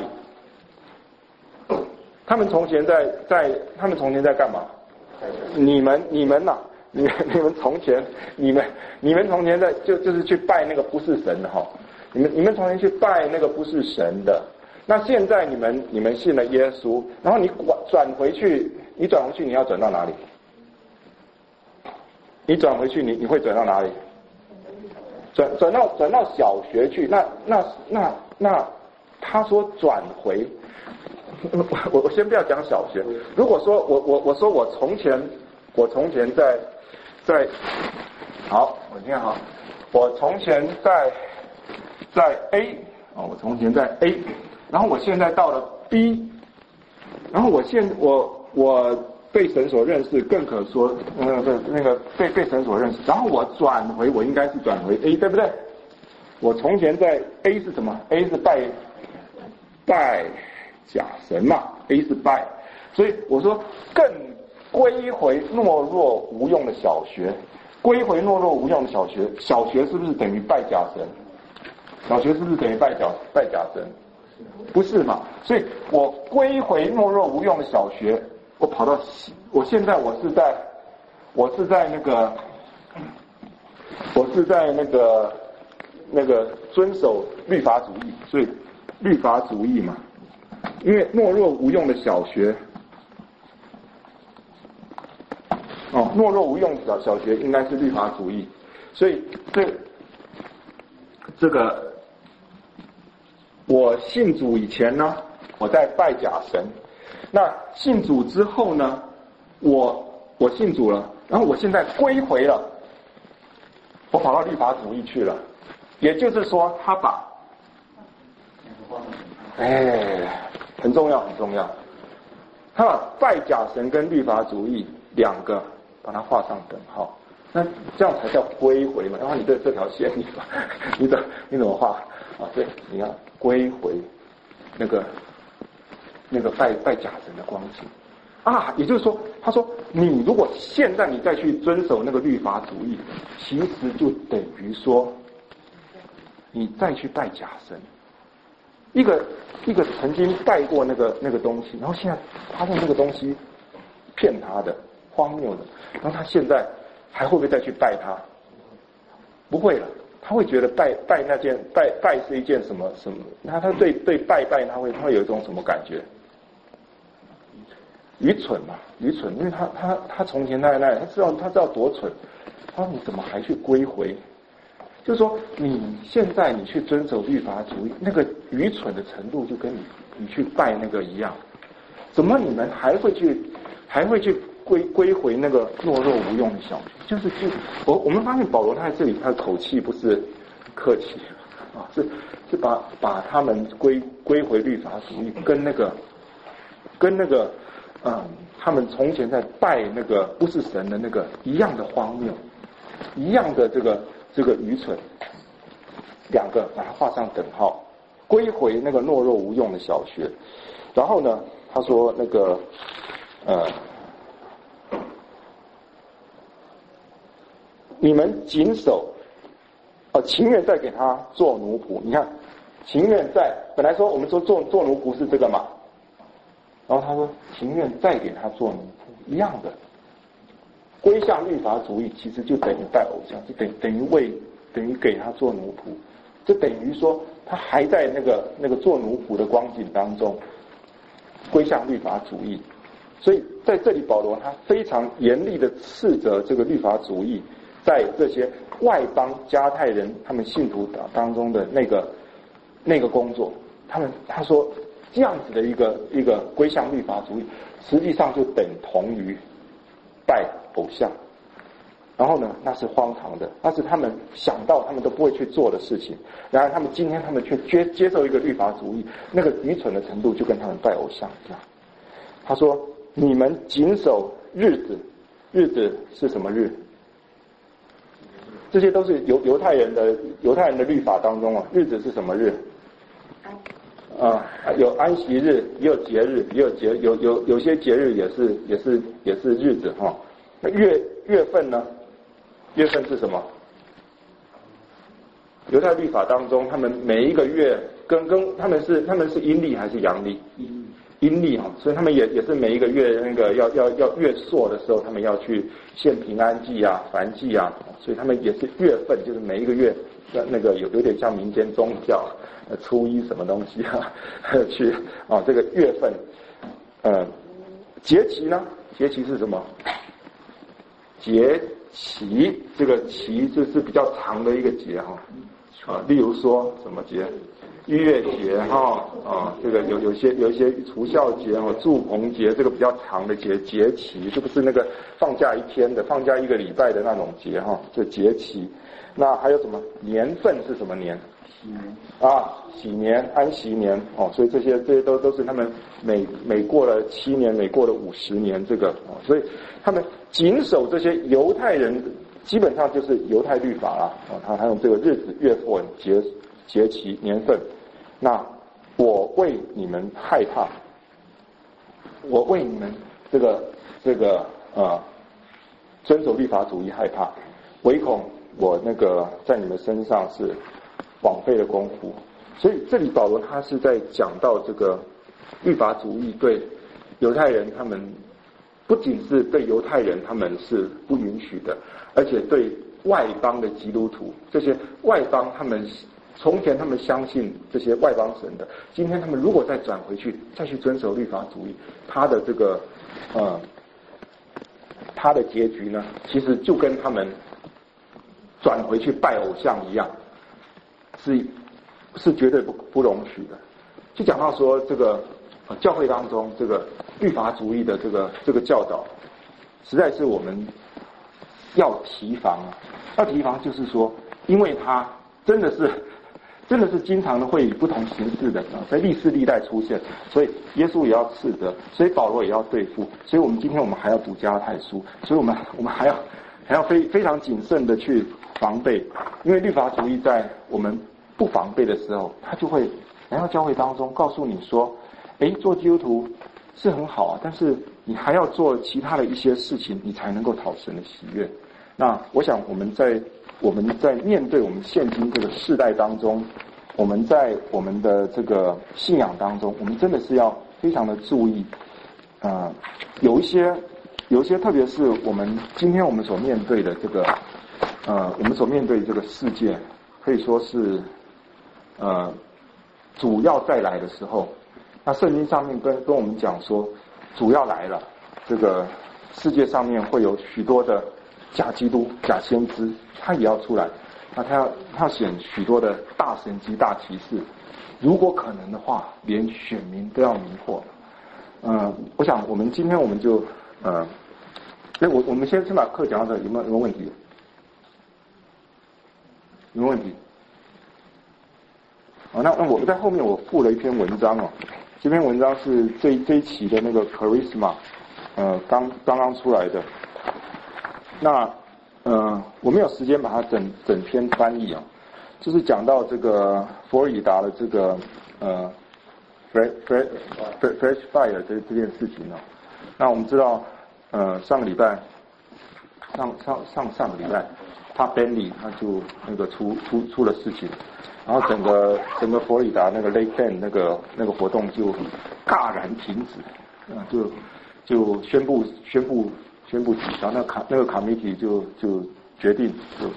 他们从前在干嘛？你们呐，你们从前在就是去拜那个不是神的哈。你们从前去拜那个不是神的。那现在你们信了耶稣，然后你转回去你要转到哪里？你转回去你会转到哪里？转到小学去。那他说转回，我先不要讲小学。如果说我说我从前在好，我听好，我从前在 A 我从前在 A， 然后我现在到了 B， 然后我被神所认识，更可说被神所认识。然后我转回，我应该是转回 A， 对不对？我从前在 A 是什么 ？A 是拜假神嘛 ，A 是拜，所以我说更归回懦弱无用的小学，归回懦弱无用的小学，小学是不是等于拜假神？小学是不是等于拜假神？不是嘛？所以我归回懦弱无用的小学。我现在我是在那个遵守律法主义，所以律法主义嘛，因为懦弱无用的小学，懦弱无用的小学应该是律法主义，所以这个我信主以前呢，我在拜假神。那信主之后呢，我信主了，然后我现在归回了，我跑到律法主义去了，也就是说他把很重要，他把拜假神跟律法主义两个把它画上等号，那这样才叫归回嘛。然后你这条线你怎么画啊？对，你要归回那个拜假神的光景啊，也就是说，他说你如果现在你再去遵守那个律法主义，其实就等于说你再去拜假神。一个曾经拜过那个东西，然后现在发现这个东西骗他的、荒谬的，然后他现在还会不会再去拜他？不会了。他会觉得拜是一件什么，他对拜他会有一种什么感觉？愚蠢嘛，愚蠢，因为他从前在那里，他知道多蠢，他说你怎么还去归回？就是说你现在你去遵守律法主义，那个愚蠢的程度就跟你去拜那个一样，怎么你们还会去归回那个懦弱无用的小学？我们发现保罗他在这里他的口气不是客气啊，是把他们归回律法主义，跟那个他们从前在拜那个不是神的那个一样的荒谬，一样的这个愚蠢，两个把它画上等号，归回那个懦弱无用的小学。然后呢，他说你们谨守，情愿再给他做奴仆。你看，情愿再本来说我们说做奴仆是这个嘛，然后他说情愿再给他做奴仆，一样的。归向律法主义其实就等于拜偶像，就等于给他做奴仆，这等于说他还在那个做奴仆的光景当中，归向律法主义。所以在这里保罗他非常严厉的斥责这个律法主义在这些外邦加太人他们信徒当中的那个工作。他说这样子的一个归向律法主义，实际上就等同于拜偶像。然后呢，那是荒唐的，那是他们想到他们都不会去做的事情。然而他们今天他们却接受一个律法主义，那个愚蠢的程度就跟他们拜偶像一样。他说你们谨守日子，日子是什么日？这些都是犹太人的律法当中啊，日子是什么日？有安息日，也有节日，也有些节日也是日子哈。那月份呢？月份是什么？犹太律法当中，他们每一个月跟他们是阴历还是阳历？阴历哈，所以他们也是每一个月那个要月朔的时候，他们要去献平安祭啊、燔祭啊，所以他们也是月份，就是每一个月那个有点像民间宗教，初一什么东西啊，去这个月份，节期呢？节期是什么？节期，这个期就是比较长的一个节哈，例如说什么节？逾越节这个有一些除孝节祝棚节，这个比较长的节期，这不是那个放假一天的，放假一个礼拜的那种节这节期。那还有什么年份是什么年？喜年、安息年所以这些都是他们每过了7年，每过了50年这个所以他们谨守这些犹太人基本上就是犹太律法啦他用这个日子、月份、节期、年份。那我为你们害怕，我为你们这个遵守律法主义害怕，唯恐我那个在你们身上是枉费了功夫。所以这里保罗他是在讲到这个律法主义对犹太人，他们不仅是对犹太人他们是不允许的，而且对外邦的基督徒，这些外邦他们从前他们相信这些外邦神的，今天他们如果再转回去，再去遵守律法主义，他的这个他的结局呢，其实就跟他们转回去拜偶像一样，是绝对不容许的。就讲到说这个教会当中这个律法主义的这个教导，实在是我们要提防就是说，因为他真的是经常的会以不同形式的在历世历代出现，所以耶稣也要斥责，所以保罗也要对付，所以我们今天我们还要读加拉太书，所以我们还要非常谨慎的去防备，因为律法主义在我们不防备的时候，他就会来到教会当中告诉你说，做基督徒是很好啊，但是你还要做其他的一些事情，你才能够讨神的喜悦。那我想我们在面对我们现今这个世代当中，我们在我们的这个信仰当中，我们真的是要非常的注意，有一些特别是今天我们所面对的这个我们所面对的这个世界，可以说是主要再来的时候，那圣经上面跟我们讲说，主要来了，这个世界上面会有许多的假基督、假先知，他也要出来，那他要显许多的大神迹、大奇事，如果可能的话，连选民都要迷惑。我想我们今天我们就我们先把课讲到这，有没有问题？有没有问题？那我在后面我附了一篇文章这篇文章是这一期的那个 Charisma 刚刚出来的。那我没有时间把它整篇翻译就是讲到这个佛罗里达的这个fresh fire 这件事情那我们知道，上个礼拜，上个礼拜，他 Bentley 他就那个出了事情，然后整个佛罗里达那个 Lake Bend 那个活动就戛然停止，就宣布取消，那个 committee 就决定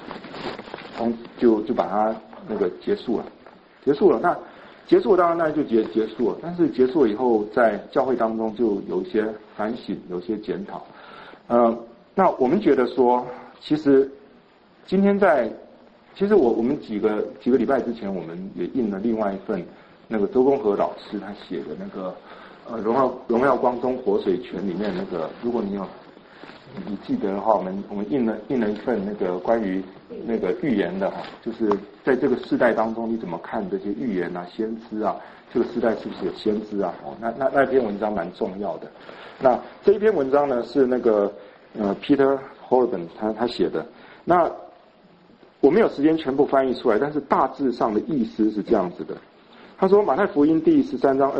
就把它那个结束了。那结束当然那就结束了，但是结束了以后，在教会当中就有一些反省，有一些检讨。那我们觉得说，其实我们几个礼拜之前，我们也印了另外一份那个周公和老师他写的那个荣耀光中活水泉里面那个，如果你记得的话，我们印了一份那个关于那个预言的哈，就是在这个世代当中你怎么看这些预言啊、先知啊，这个世代是不是有先知啊？那篇文章蛮重要的。那这一篇文章呢是那个Peter Holben 他写的。那我没有时间全部翻译出来，但是大致上的意思是这样子的。他说马太福音第13章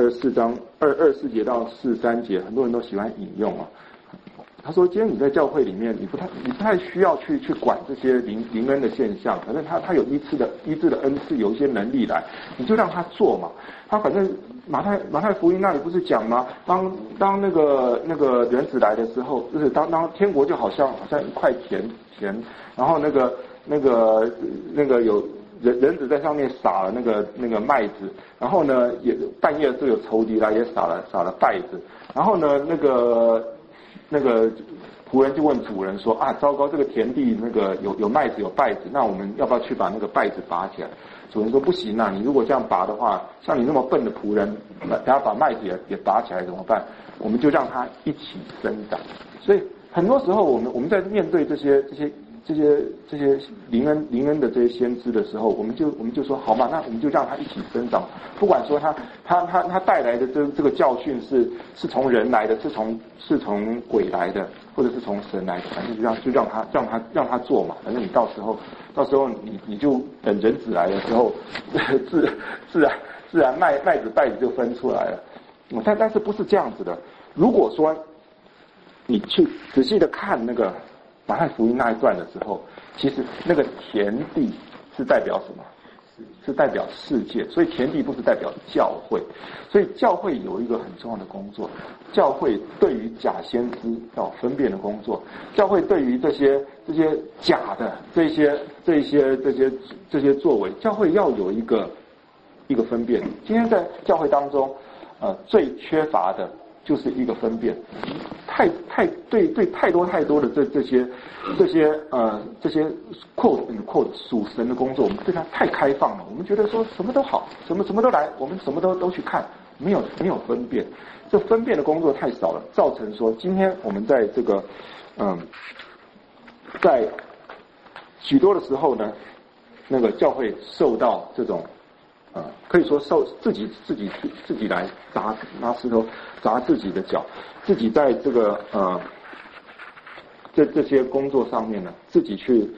24节到43节，很多人都喜欢引用啊。他说：“今天你在教会里面，你不太需要去管这些灵恩的现象，反正他有医治的恩赐，有一些能力来，你就让他做嘛。他反正马太福音那里不是讲吗？当那个人子来的时候，就是当天国就好像一块田，然后那个有人子在上面撒了那个麦子，然后呢也半夜就有仇敌来也撒了稗子，然后呢那个仆人就问主人说啊，糟糕，这个田地那个有麦子有稗子，那我们要不要去把那个稗子拔起来？主人说不行啊，你如果这样拔的话，像你那么笨的仆人，等下把麦子也拔起来怎么办？我们就让它一起生长。所以很多时候我们在面对这些灵恩的这些先知的时候，我们就说好嘛，那我们就让它一起生长。不管说他带来的这个教训是从人来的，是从鬼来的，或者是从神来的，反正就让他做嘛。反正你到时候你就等人子来的时候，自然麦子稗子就分出来了。但是不是这样子的？如果说你去仔细的看那个马太福音那一段的时候，其实那个田地是代表什么？是代表世界，所以田地不是代表教会，所以教会有一个很重要的工作，教会对于假先知要分辨的工作，教会对于这些假的这些作为，教会要有一个分辨。今天在教会当中，最缺乏的就是一个分辨，对太多的这些 quote 属神的工作，我们对它太开放了，我们觉得说什么都好，什么都来，我们什么都去看，没有分辨，这分辨的工作太少了，造成说今天我们在这个在许多的时候呢，那个教会受到这种可以说受自己来拿石头砸自己的脚，自己在这个这些工作上面呢，自己去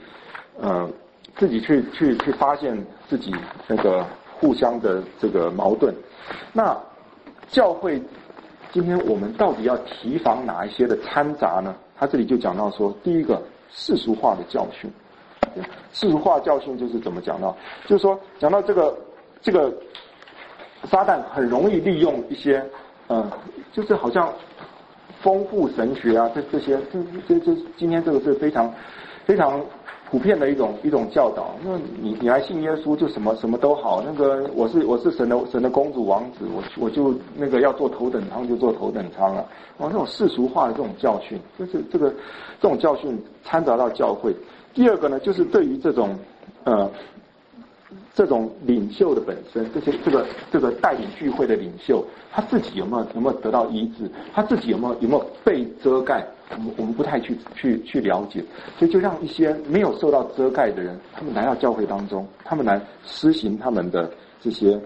发现自己那个互相的这个矛盾。那教会今天我们到底要提防哪一些的掺杂呢？他这里就讲到说，第一个世俗化的教训。世俗化教训就是怎么讲到？就是说讲到这个撒旦很容易利用一些就是好像丰富神学啊，这今天这个是非常非常普遍的一种教导。那你来信耶稣就什么都好，那个我是神的公主王子，我就那个要坐头等舱就坐头等舱了。那种世俗化的这种教训，就是这种教训掺杂到教会。第二个呢，就是对于这种领袖的本身，这个带领聚会的领袖，他自己有没有得到医治？他自己有没有被遮盖？我们不太去了解，所以就让一些没有受到遮盖的人，他们来到教会当中，他们来施行他们的这些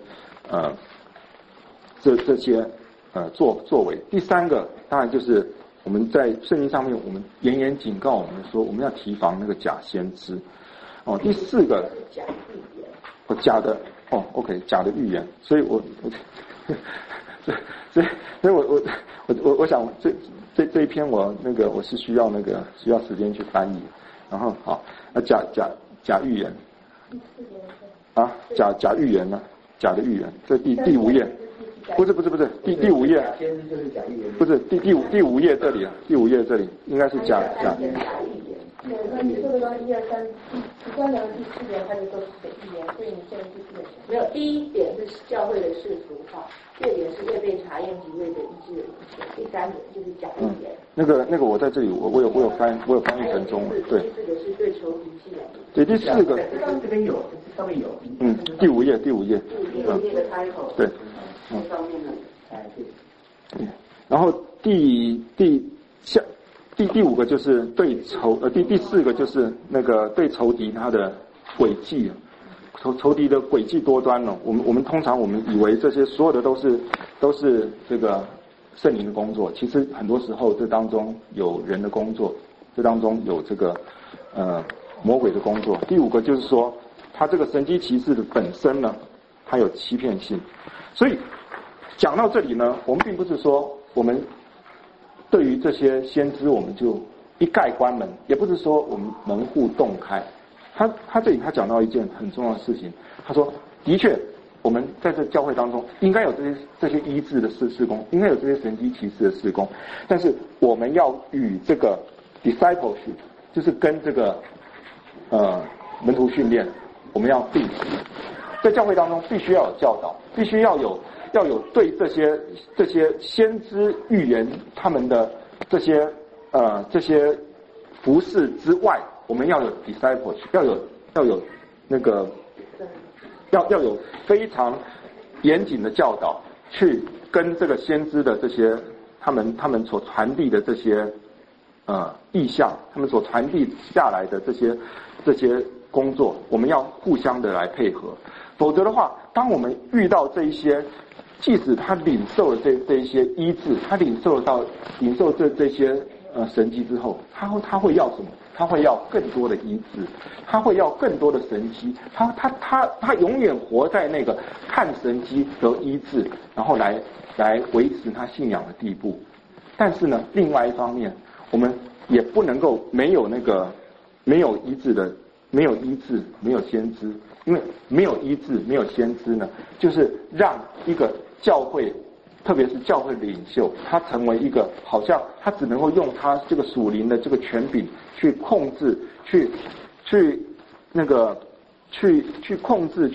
这些作为。第三个当然就是我们在圣经上面，我们严严警告我们说，我们要提防那个假先知。第四个假的，OK， 假的预言。所以我想这一篇我是需要时间去翻译，然后好，假预言啊，假预言呢，假的预言，这第5页，不是第5页，不是第五页这里啊，第5页这里应该是假。 对，那你说的刚1、2、3，第3条第4点它就都是给预言，所以你现在第4点没有，第1点是教会的世俗化，第2点是未被查验及未得医治的医学，第3点就是假预言。那个我在这里我有翻译成中文，对。 第4个是对仇敌信仰。 对，第4个。 这边有，上面有。 第5页。 第5页的开头。 对。 上面的。 对。然后第5个就是对第4个就是那个对仇敌他的诡计，仇敌的诡计多端呢。我们通常以为这些所有的都是这个圣灵的工作，其实很多时候这当中有人的工作，这当中有这个魔鬼的工作。第5个就是说，他这个神迹奇事的本身呢，它有欺骗性。所以讲到这里呢，我们并不是说我们对于这些先知我们就一概关门，也不是说我们门户洞开。他这里他讲到一件很重要的事情，他说的确我们在这教会当中应该有这些医治的事工，应该有这些神迹奇事的事工，但是我们要与这个 discipleship， 就是跟这个门徒训练，我们要并行。在教会当中必须要有教导，必须要有对这些先知预言他们的这些服事之外，我们要有 discipleship， 要有那个要有非常严谨的教导，去跟这个先知的这些他们所传递的这些意象，他们所传递下来的这些工作，我们要互相的来配合。否则的话，当我们遇到这一些，即使他领受了这一些医治，他领受这些神迹之后，他会要什么？他会要更多的医治，他会要更多的神迹，他永远活在那个看神迹得医治，然后来维持他信仰的地步。但是呢，另外一方面，我们也不能够没有医治，没有先知。因为没有医治，没有先知呢，就是让一个教会，特别是教会领袖，他成为一个好像他只能够用他这个属灵的这个权柄去控制，去控制，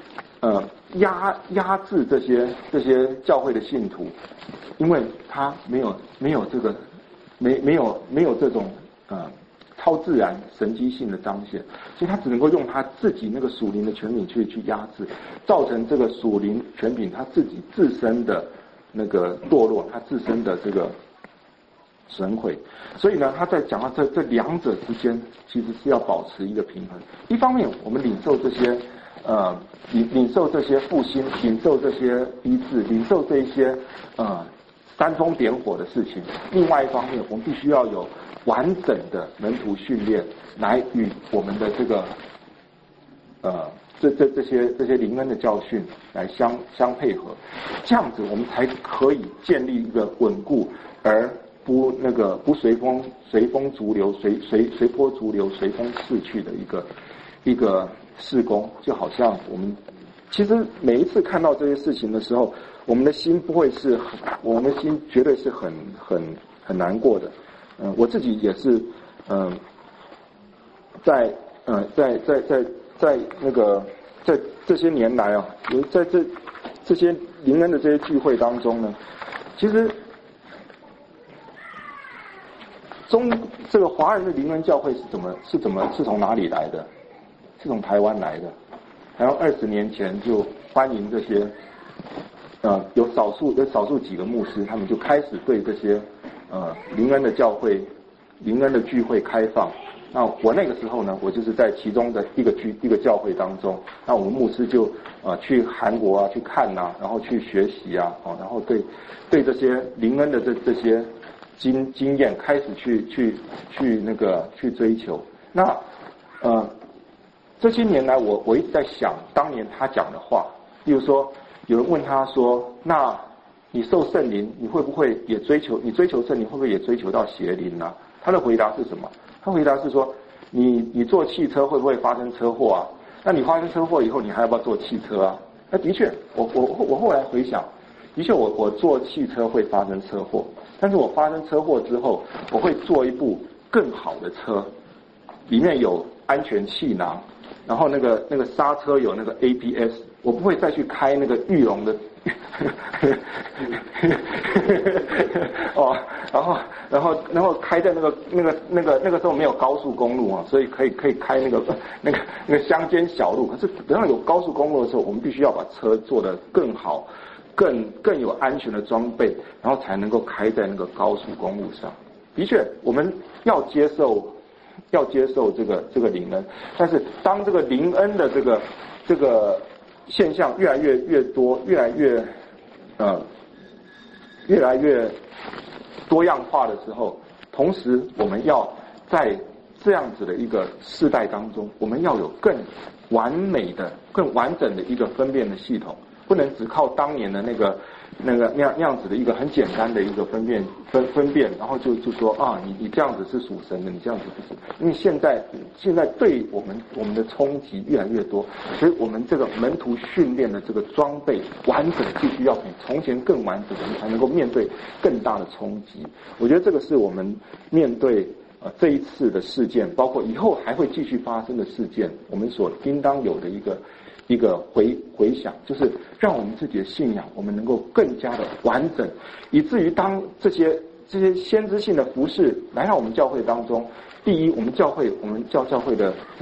压制这些教会的信徒，因为他没有这个没有这种超自然神迹性的彰显，所以他只能够用他自己那个属灵的权柄去压制，造成这个属灵权柄他自己自身的那个堕落，他自身的这个损毁。所以呢，他在讲到这两者之间，其实是要保持一个平衡。一方面，我们领受这些领受这些复兴，领受这些医治，领受这一些煽风点火的事情；另外一方面，我们必须要有完整的门徒训练，来与我们的这个这些灵恩的教训来相配合，这样子我们才可以建立一个稳固而不随风逐流、随波逐流、随风逝去的一个事工。就好像我们其实每一次看到这些事情的时候，我们的心绝对是很难过的。我自己也是，在那个在这些年来啊，在这些灵恩的这些聚会当中呢，其实这个华人的灵恩教会是从哪里来的？是从台湾来的。然后20年前就欢迎这些有少数几个牧师，他们就开始对这些灵恩的教会、灵恩的聚会开放。那我那个时候呢，我就是在其中的一个教会当中。那我们牧师就去韩国啊去看啊，然后去学习啊，然后对这些灵恩的这些经验开始去追求。那这些年来我一直在想当年他讲的话，比如说有人问他说，那你受圣灵，你会不会也追求？你追求圣灵，会不会也追求到邪灵呢？他的回答是什么？他回答是说，你坐汽车会不会发生车祸啊？那你发生车祸以后，你还要不要坐汽车啊？那的确，我后来回想，的确我坐汽车会发生车祸，但是我发生车祸之后，我会坐一部更好的车，里面有安全气囊，然后那个刹车有那个 ABS， 我不会再去开那个玉龙的哦，然后开在那个时候没有高速公路啊，所以可以开那个乡间小路。可是等到有高速公路的时候，我们必须要把车做得更好，更有安全的装备，然后才能够开在那个高速公路上。的确，我们要接受这个灵恩，但是当这个灵恩的这个现象越来越多，越来越多样化的时候，同时我们要在这样子的一个世代当中，我们要有更完美的、更完整的一个分辨的系统，不能只靠当年的那样子的一个很简单的一个分辨，然后就说啊，你这样子是属神的，你这样子不是。因为现在对我们的冲击越来越多，所以我们这个门徒训练的这个装备完整，必须要比从前更完整，我们才能够面对更大的冲击。我觉得这个是我们面对这一次的事件，包括以后还会继续发生的事件，我们所应当有的一个回想，就是让我们自己的信仰，我们能够更加的完整，以至于当这些先知性的服事来到我们教会当中，第一，我们教会的这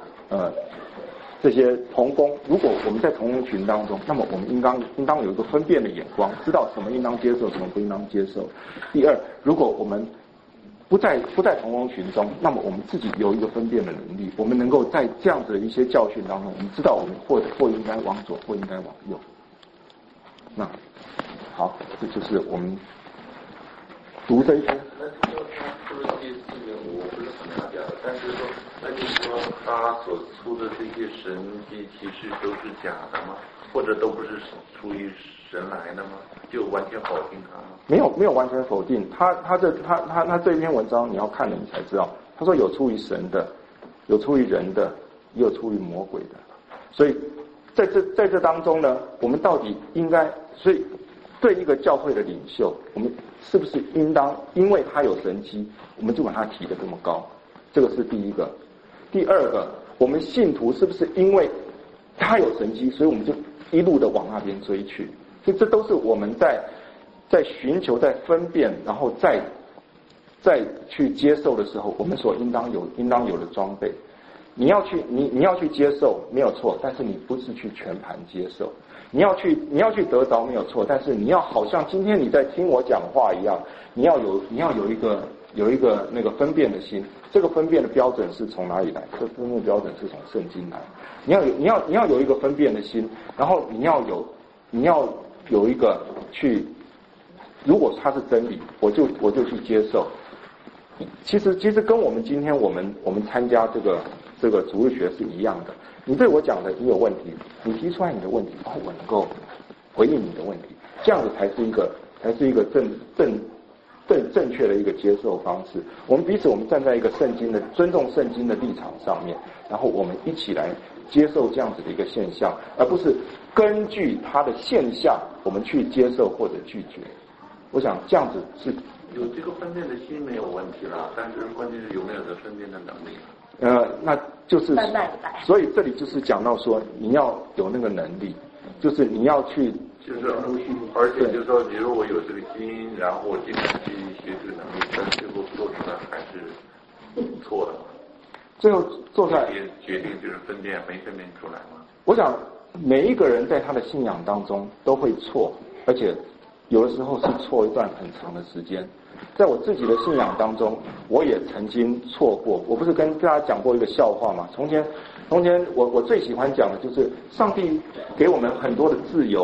些同工，如果我们在同工群当中，那么我们应当有一个分辨的眼光，知道什么应当接受，什么不应当接受。第二，如果我们不在同工群中，那么我们自己有一个分辨的能力，我们能够在这样子的一些教训当中，我们知道我们或应该往左，或应该往右。那好，这就是我们读这一篇。 那他说的这些事情我不是很了解，但是说，那就是说他所出的这些神迹奇事都是假的吗？或者都不是出于神来的吗？就完全否定他吗？ 没有完全否定他这篇文章你要看了你才知道，他说有出于神的，有出于人的，也有出于魔鬼的。所以在这当中呢，我们到底应该，所以对一个教会的领袖，我们是不是应当因为他有神迹，我们就把他提得这么高？这个是第一个。第二个，我们信徒是不是因为他有神迹，所以我们就一路的往那边追去？所以这都是我们在寻求、在分辨，然后再去接受的时候，我们所应当有的装备。你要去接受没有错，但是你不是去全盘接受。你要去得着没有错，但是你要好像今天你在听我讲话一样，你要有一个那个分辨的心。这个分辨的标准是从哪里来？这分辨的标准是从圣经来。你要有一个分辨的心，然后你要有一个去，如果它是真理，我就去接受。其实跟我们今天我们参加这个主日学是一样的。你对我讲的你有问题，你提出来你的问题，然后我能够回应你的问题，这样子才是一个正确的一个接受方式。我们彼此站在一个尊重圣经的立场上面，然后我们一起来接受这样子的一个现象，而不是根据它的现象我们去接受或者拒绝。我想这样子是有这个分辨的心没有问题了，但是关键是有没有这分辨的能力。 那就是所以这里就是讲到说你要有那个能力，就是你要去， 就是而且就是说，你如果有这个心，然后我经常去学这个能力，但最后做出来还是错的嘛。 最后做出来决定就是分辨没分辨出来嘛。 我想每一个人在他的信仰当中都会错，而且有的时候是错一段很长的时间。在我自己的信仰当中，我也曾经错过。我不是跟大家讲过一个笑话吗？从前我最喜欢讲的就是上帝给我们很多的自由，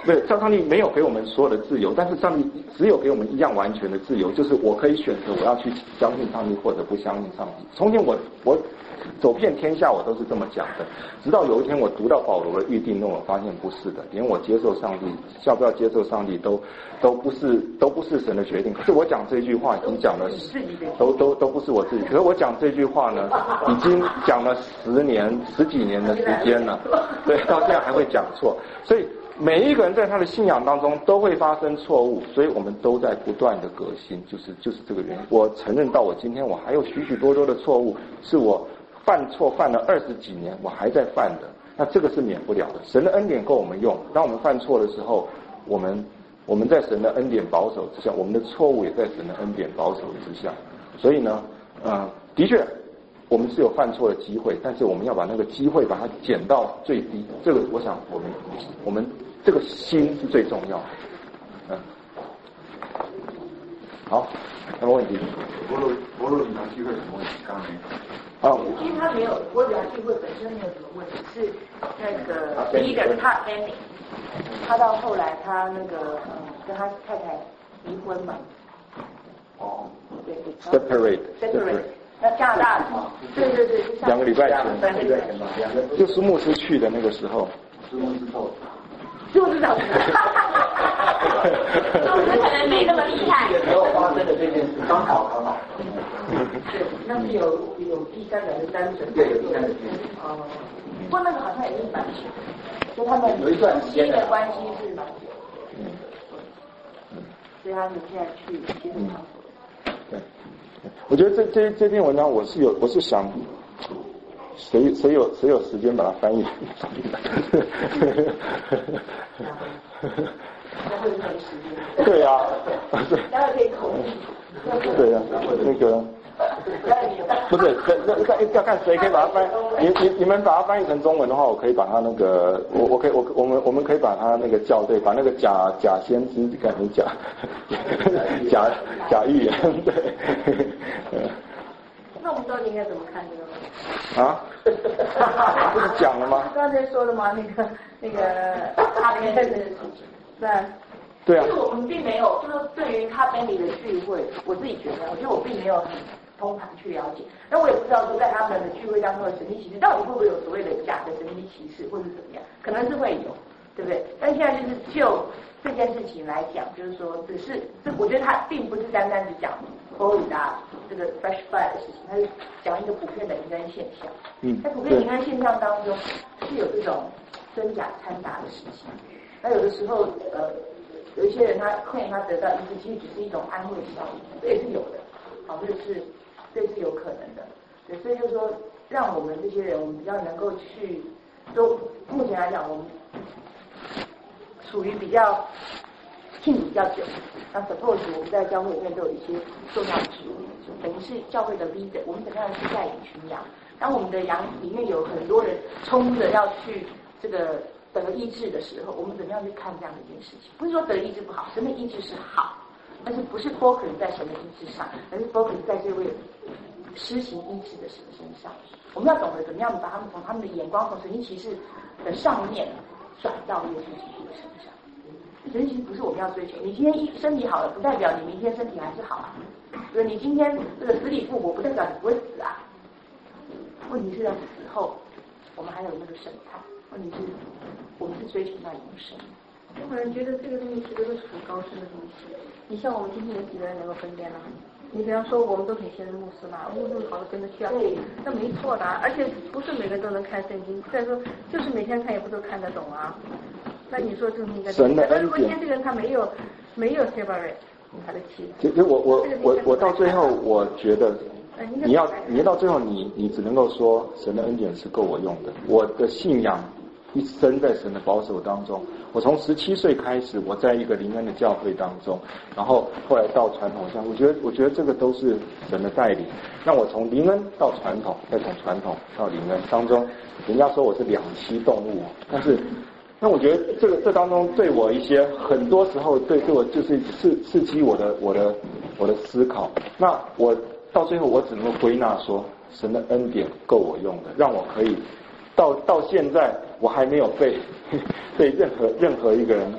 对，上帝没有给我们所有的自由，但是上帝只有给我们一样完全的自由，就是我可以选择我要去相信上帝或者不相信上帝。从前我走遍天下，我都是这么讲的。直到有一天我读到保罗的预定论，我发现不是的，连我接受上帝，要不要接受上帝都不是神的决定。可是我讲这句话已经讲了，都不是我自己。可是我讲这句话呢，已经讲了十几年的时间了，对，到现在还会讲错。所以每一个人在他的信仰当中都会发生错误，所以我们都在不断的革新，就是这个原因。我承认到我今天我还有许许多多的错误，是我犯错犯了20几年，我还在犯的，那这个是免不了的。神的恩典够我们用，当我们犯错的时候，我们在神的恩典保守之下，我们的错误也在神的恩典保守之下。所以呢，的确，我们是有犯错的机会，但是我们要把那个机会把它减到最低。这个我想我们这个心是最重要的。好，什么问题？ 佛罗里达聚会什么问题？刚刚没其实他没有，佛罗里达聚会本身没有什么问题，是那个leader他 Annie， 他到后来他那个跟他太太离婚嘛。对 separate。 那加拿大对，就 2个礼拜前，就是牧师去的那个时候。 是牧师做。 是不是这样子？牧师可能没那么厉害。 也没有发生的这件事，刚好。 对，那是有第三人的单纯。 对，有第三人。 不过那个好像也是蛮久，就他们有一段时间的关系是蛮久。所以他们现在去接触场所。 对，我觉得这篇文章我是想。谁有时间把它翻译？对呀， 当然可以口译。 对呀，那个不是要看谁可以把它翻。你们把它翻译成中文的话，我可以把它那个我们可以把它那个校对，把那个假先知改成假预言，对。 那我们到底应该怎么看这个？ 不是讲了吗？ 刚才说了吗？那个他边的事情， 对啊。 就是我们并没有，就是对于他边里的聚会，我自己觉得我并没有很通盘去了解。那我也不知道说在他们的聚会当中的神秘骑士到底会不会有所谓的假的神秘骑士，或者怎么样，可能是会有，对不对？但现在就是就这件事情来讲，就是说，只是我觉得他并不是单单只讲佛罗里达这个 fresh fire 的事情，他是讲一个普遍的灵恩现象。在普遍灵恩现象当中，是有这种真假掺杂的事情。那有的时候，有一些人他claim他得到医治，其实只是一种安慰效应，这也是有的。好，这是有可能的。对，所以就是说，让我们这些人，我们比较能够去，都目前来讲，我们属于比较信主比较久，那 suppose 我们在教会里面都有一些重要职务，等于是教会的 leader， 我们怎么样去带领群羊？当我们的羊里面有很多人冲着要去这个得医治的时候，我们怎么样去看这样的一件事情？不是说得医治不好，神的医治是好，但是不是 focus 在神的医治上，而是 focus 在这位施行医治的神身上。我们要懂得怎么样把他们从他们的眼光从神经骑士的上面转到耶稣基督的身上。神经骑士不是我们要追求，你今天身体好了，不代表你明天身体还是好啊。对，你今天这个死里复活，不代表你不会死啊。问题是在死后，我们还有那个审判。问题是，我们是追求那永生。 有人觉得这个东西其实都是很高深的东西。你像我们今天有几个人能够分辨呢？你比方说，我们都很信任牧师嘛，牧师好的跟着去啊，那没错的，而且不是每个人都能看圣经。再说，就是每天看也不都看得懂啊。那你说这么一个，但如果今天这个人他没有 separate 他的气。 其实我到最后，我觉得你到最后你只能够说神的恩典是够我用的。我的信仰一生在神的保守当中。我从17岁开始，我在一个灵恩的教会当中，然后后来到传统上，我觉得这个都是神的带领。那我从灵恩到传统，再从传统到灵恩当中，人家说我是两栖动物，但是那我觉得这当中对我一些很多时候对我就是刺激我的思考。那我到最后我只能够归纳说，神的恩典够我用的，让我可以到现在我还没有被任何一个人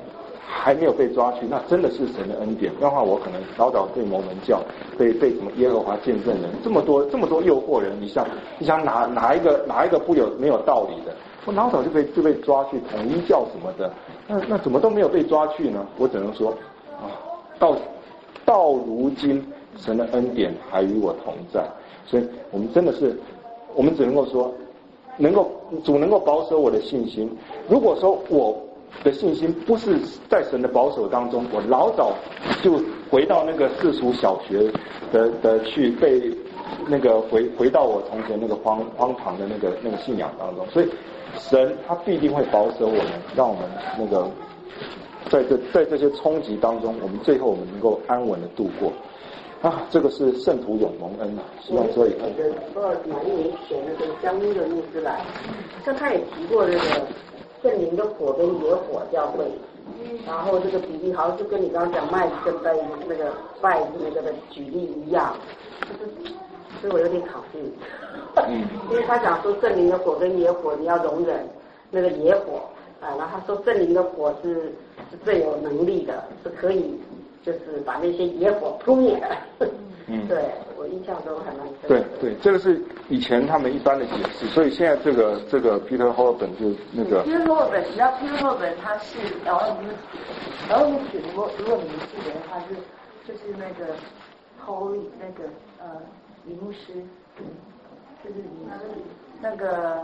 还没有被抓去，那真的是神的恩典。要话我可能老早被摩门教，被什么耶和华见证人，这么多诱惑人，你想哪一个没有道理的？我老早就被抓去统一教什么的，那怎么都没有被抓去呢？我只能说啊，到如今神的恩典还与我同在，所以我们真的是，我们只能够说，主能够保守我的信心。如果说我的信心不是在神的保守当中，我老早就回到那个世俗小学的去被那个回到我从前那个荒唐的那个信仰当中。所以神他必定会保守我们，让我们那个在这些冲击当中，我们最后我们能够安稳的度过。啊，这个是圣徒永蒙恩啊！希望所以多少哪一年前的这个江一的牧师来，像他也提过这个圣灵的火跟野火教会，然后这个比例好像就跟你刚刚讲麦子跟那个麦子那个的举例一样，所以我有点考虑。因为他讲说圣灵的火跟野火你要容忍那个野火啊，然后他说圣灵的火是最有能力的，是可以就是把那些野火扑灭的。对，我印象中还蛮深。 对，这个是以前他们一般的解释，所以现在这个 Peter Holden 就那个 Peter Holden， 你知道 Peter Holden 他是 LMU， 如果你们记得的话就是那个 Holy 那个李牧师，就是那个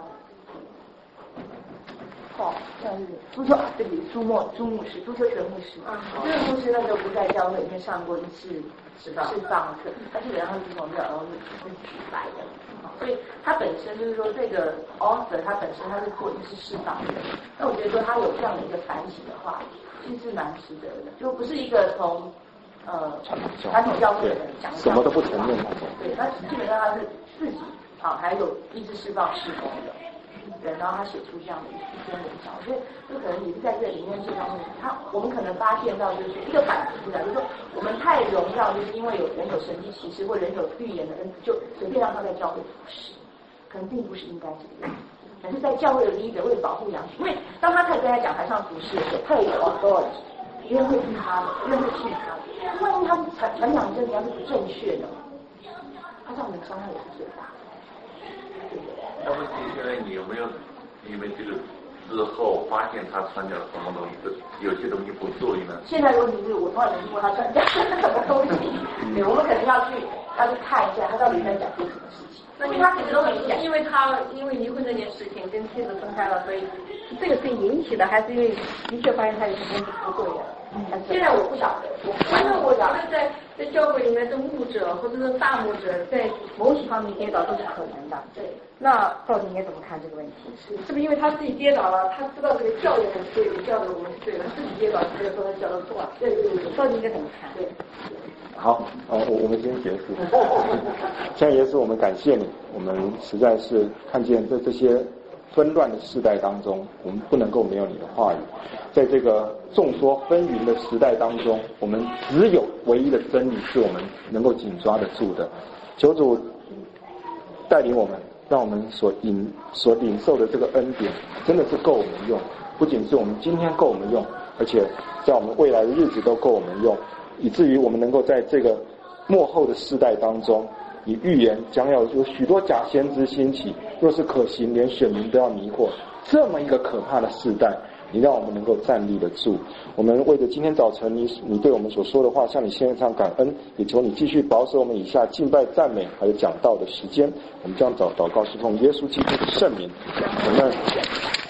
足球对不起，朱牧师，足球全牧师。这个牧师那时候不在教会里面上过一次释放课，他基本上是从这个举来的，所以他本身就是说这个 author 他本身他是做是释放的。那我觉得说他有这样的一个反省的话，其实是蛮值得的，就不是一个从传统教会的人讲什么都不承认。 对，他基本上他是自己还有意志释放事工的。对，然后他写出这样的一篇文章，我觉得就可能也是在这里面这方面，我们可能发现到就是一个反思的，就是说我们太荣耀，就是因为有人有神迹奇事或人有预言的恩赐，就随便让他在教会服侍，可能并不是应该这个样子。可是在教会的leader为了保护羊群，因为当他开始在讲台上服侍的时候，他也有 authority， 别人会听他的，别人会信他的。万一他传讲真理要是不正确的，他这样的伤害也是最大的。 那问题现在你有没有因为这个之后发现他传讲什么东西，有些东西不对呢？ 现在问题是我从来没听过他传讲什么东西，对，我们可能要去看一下他到底在讲些什么事情。 那因为他什么都没讲，因为离婚这件事情跟妻子分开了，所以这个是引起的，还是因为的确发现他有什么东西不对的？ 现在我不晓得， 因为我觉得在教会里面的牧者或者是大牧者在某些方面跌倒都是可能的。 对， 那到底应该怎么看这个问题？是不是因为他自己跌倒了，他知道这个教育很对，教的我们是对的，他自己跌倒，他就说他教的错了。对，到底应该怎么看？对。 好，我们今天结束。现在也是我们感谢你，我们实在是看见在这些纷乱的世代当中，我们不能够没有你的话语。在这个众说纷纭的时代当中，我们只有唯一的真理是我们能够紧抓得住的。求主带领我们，让我们所领受的这个恩典真的是够我们用，不仅是我们今天够我们用，而且在我们未来的日子都够我们用，以至于我们能够在这个末后的世代当中，你预言将要有许多假先知兴起，若是可行，连选民都要迷惑。这么一个可怕的世代，你让我们能够站立得住。我们为着今天早晨你对我们所说的话，向你献上感恩，也求你继续保守我们以下敬拜赞美还有讲道的时间。我们将祷告是奉耶稣基督的圣名，我们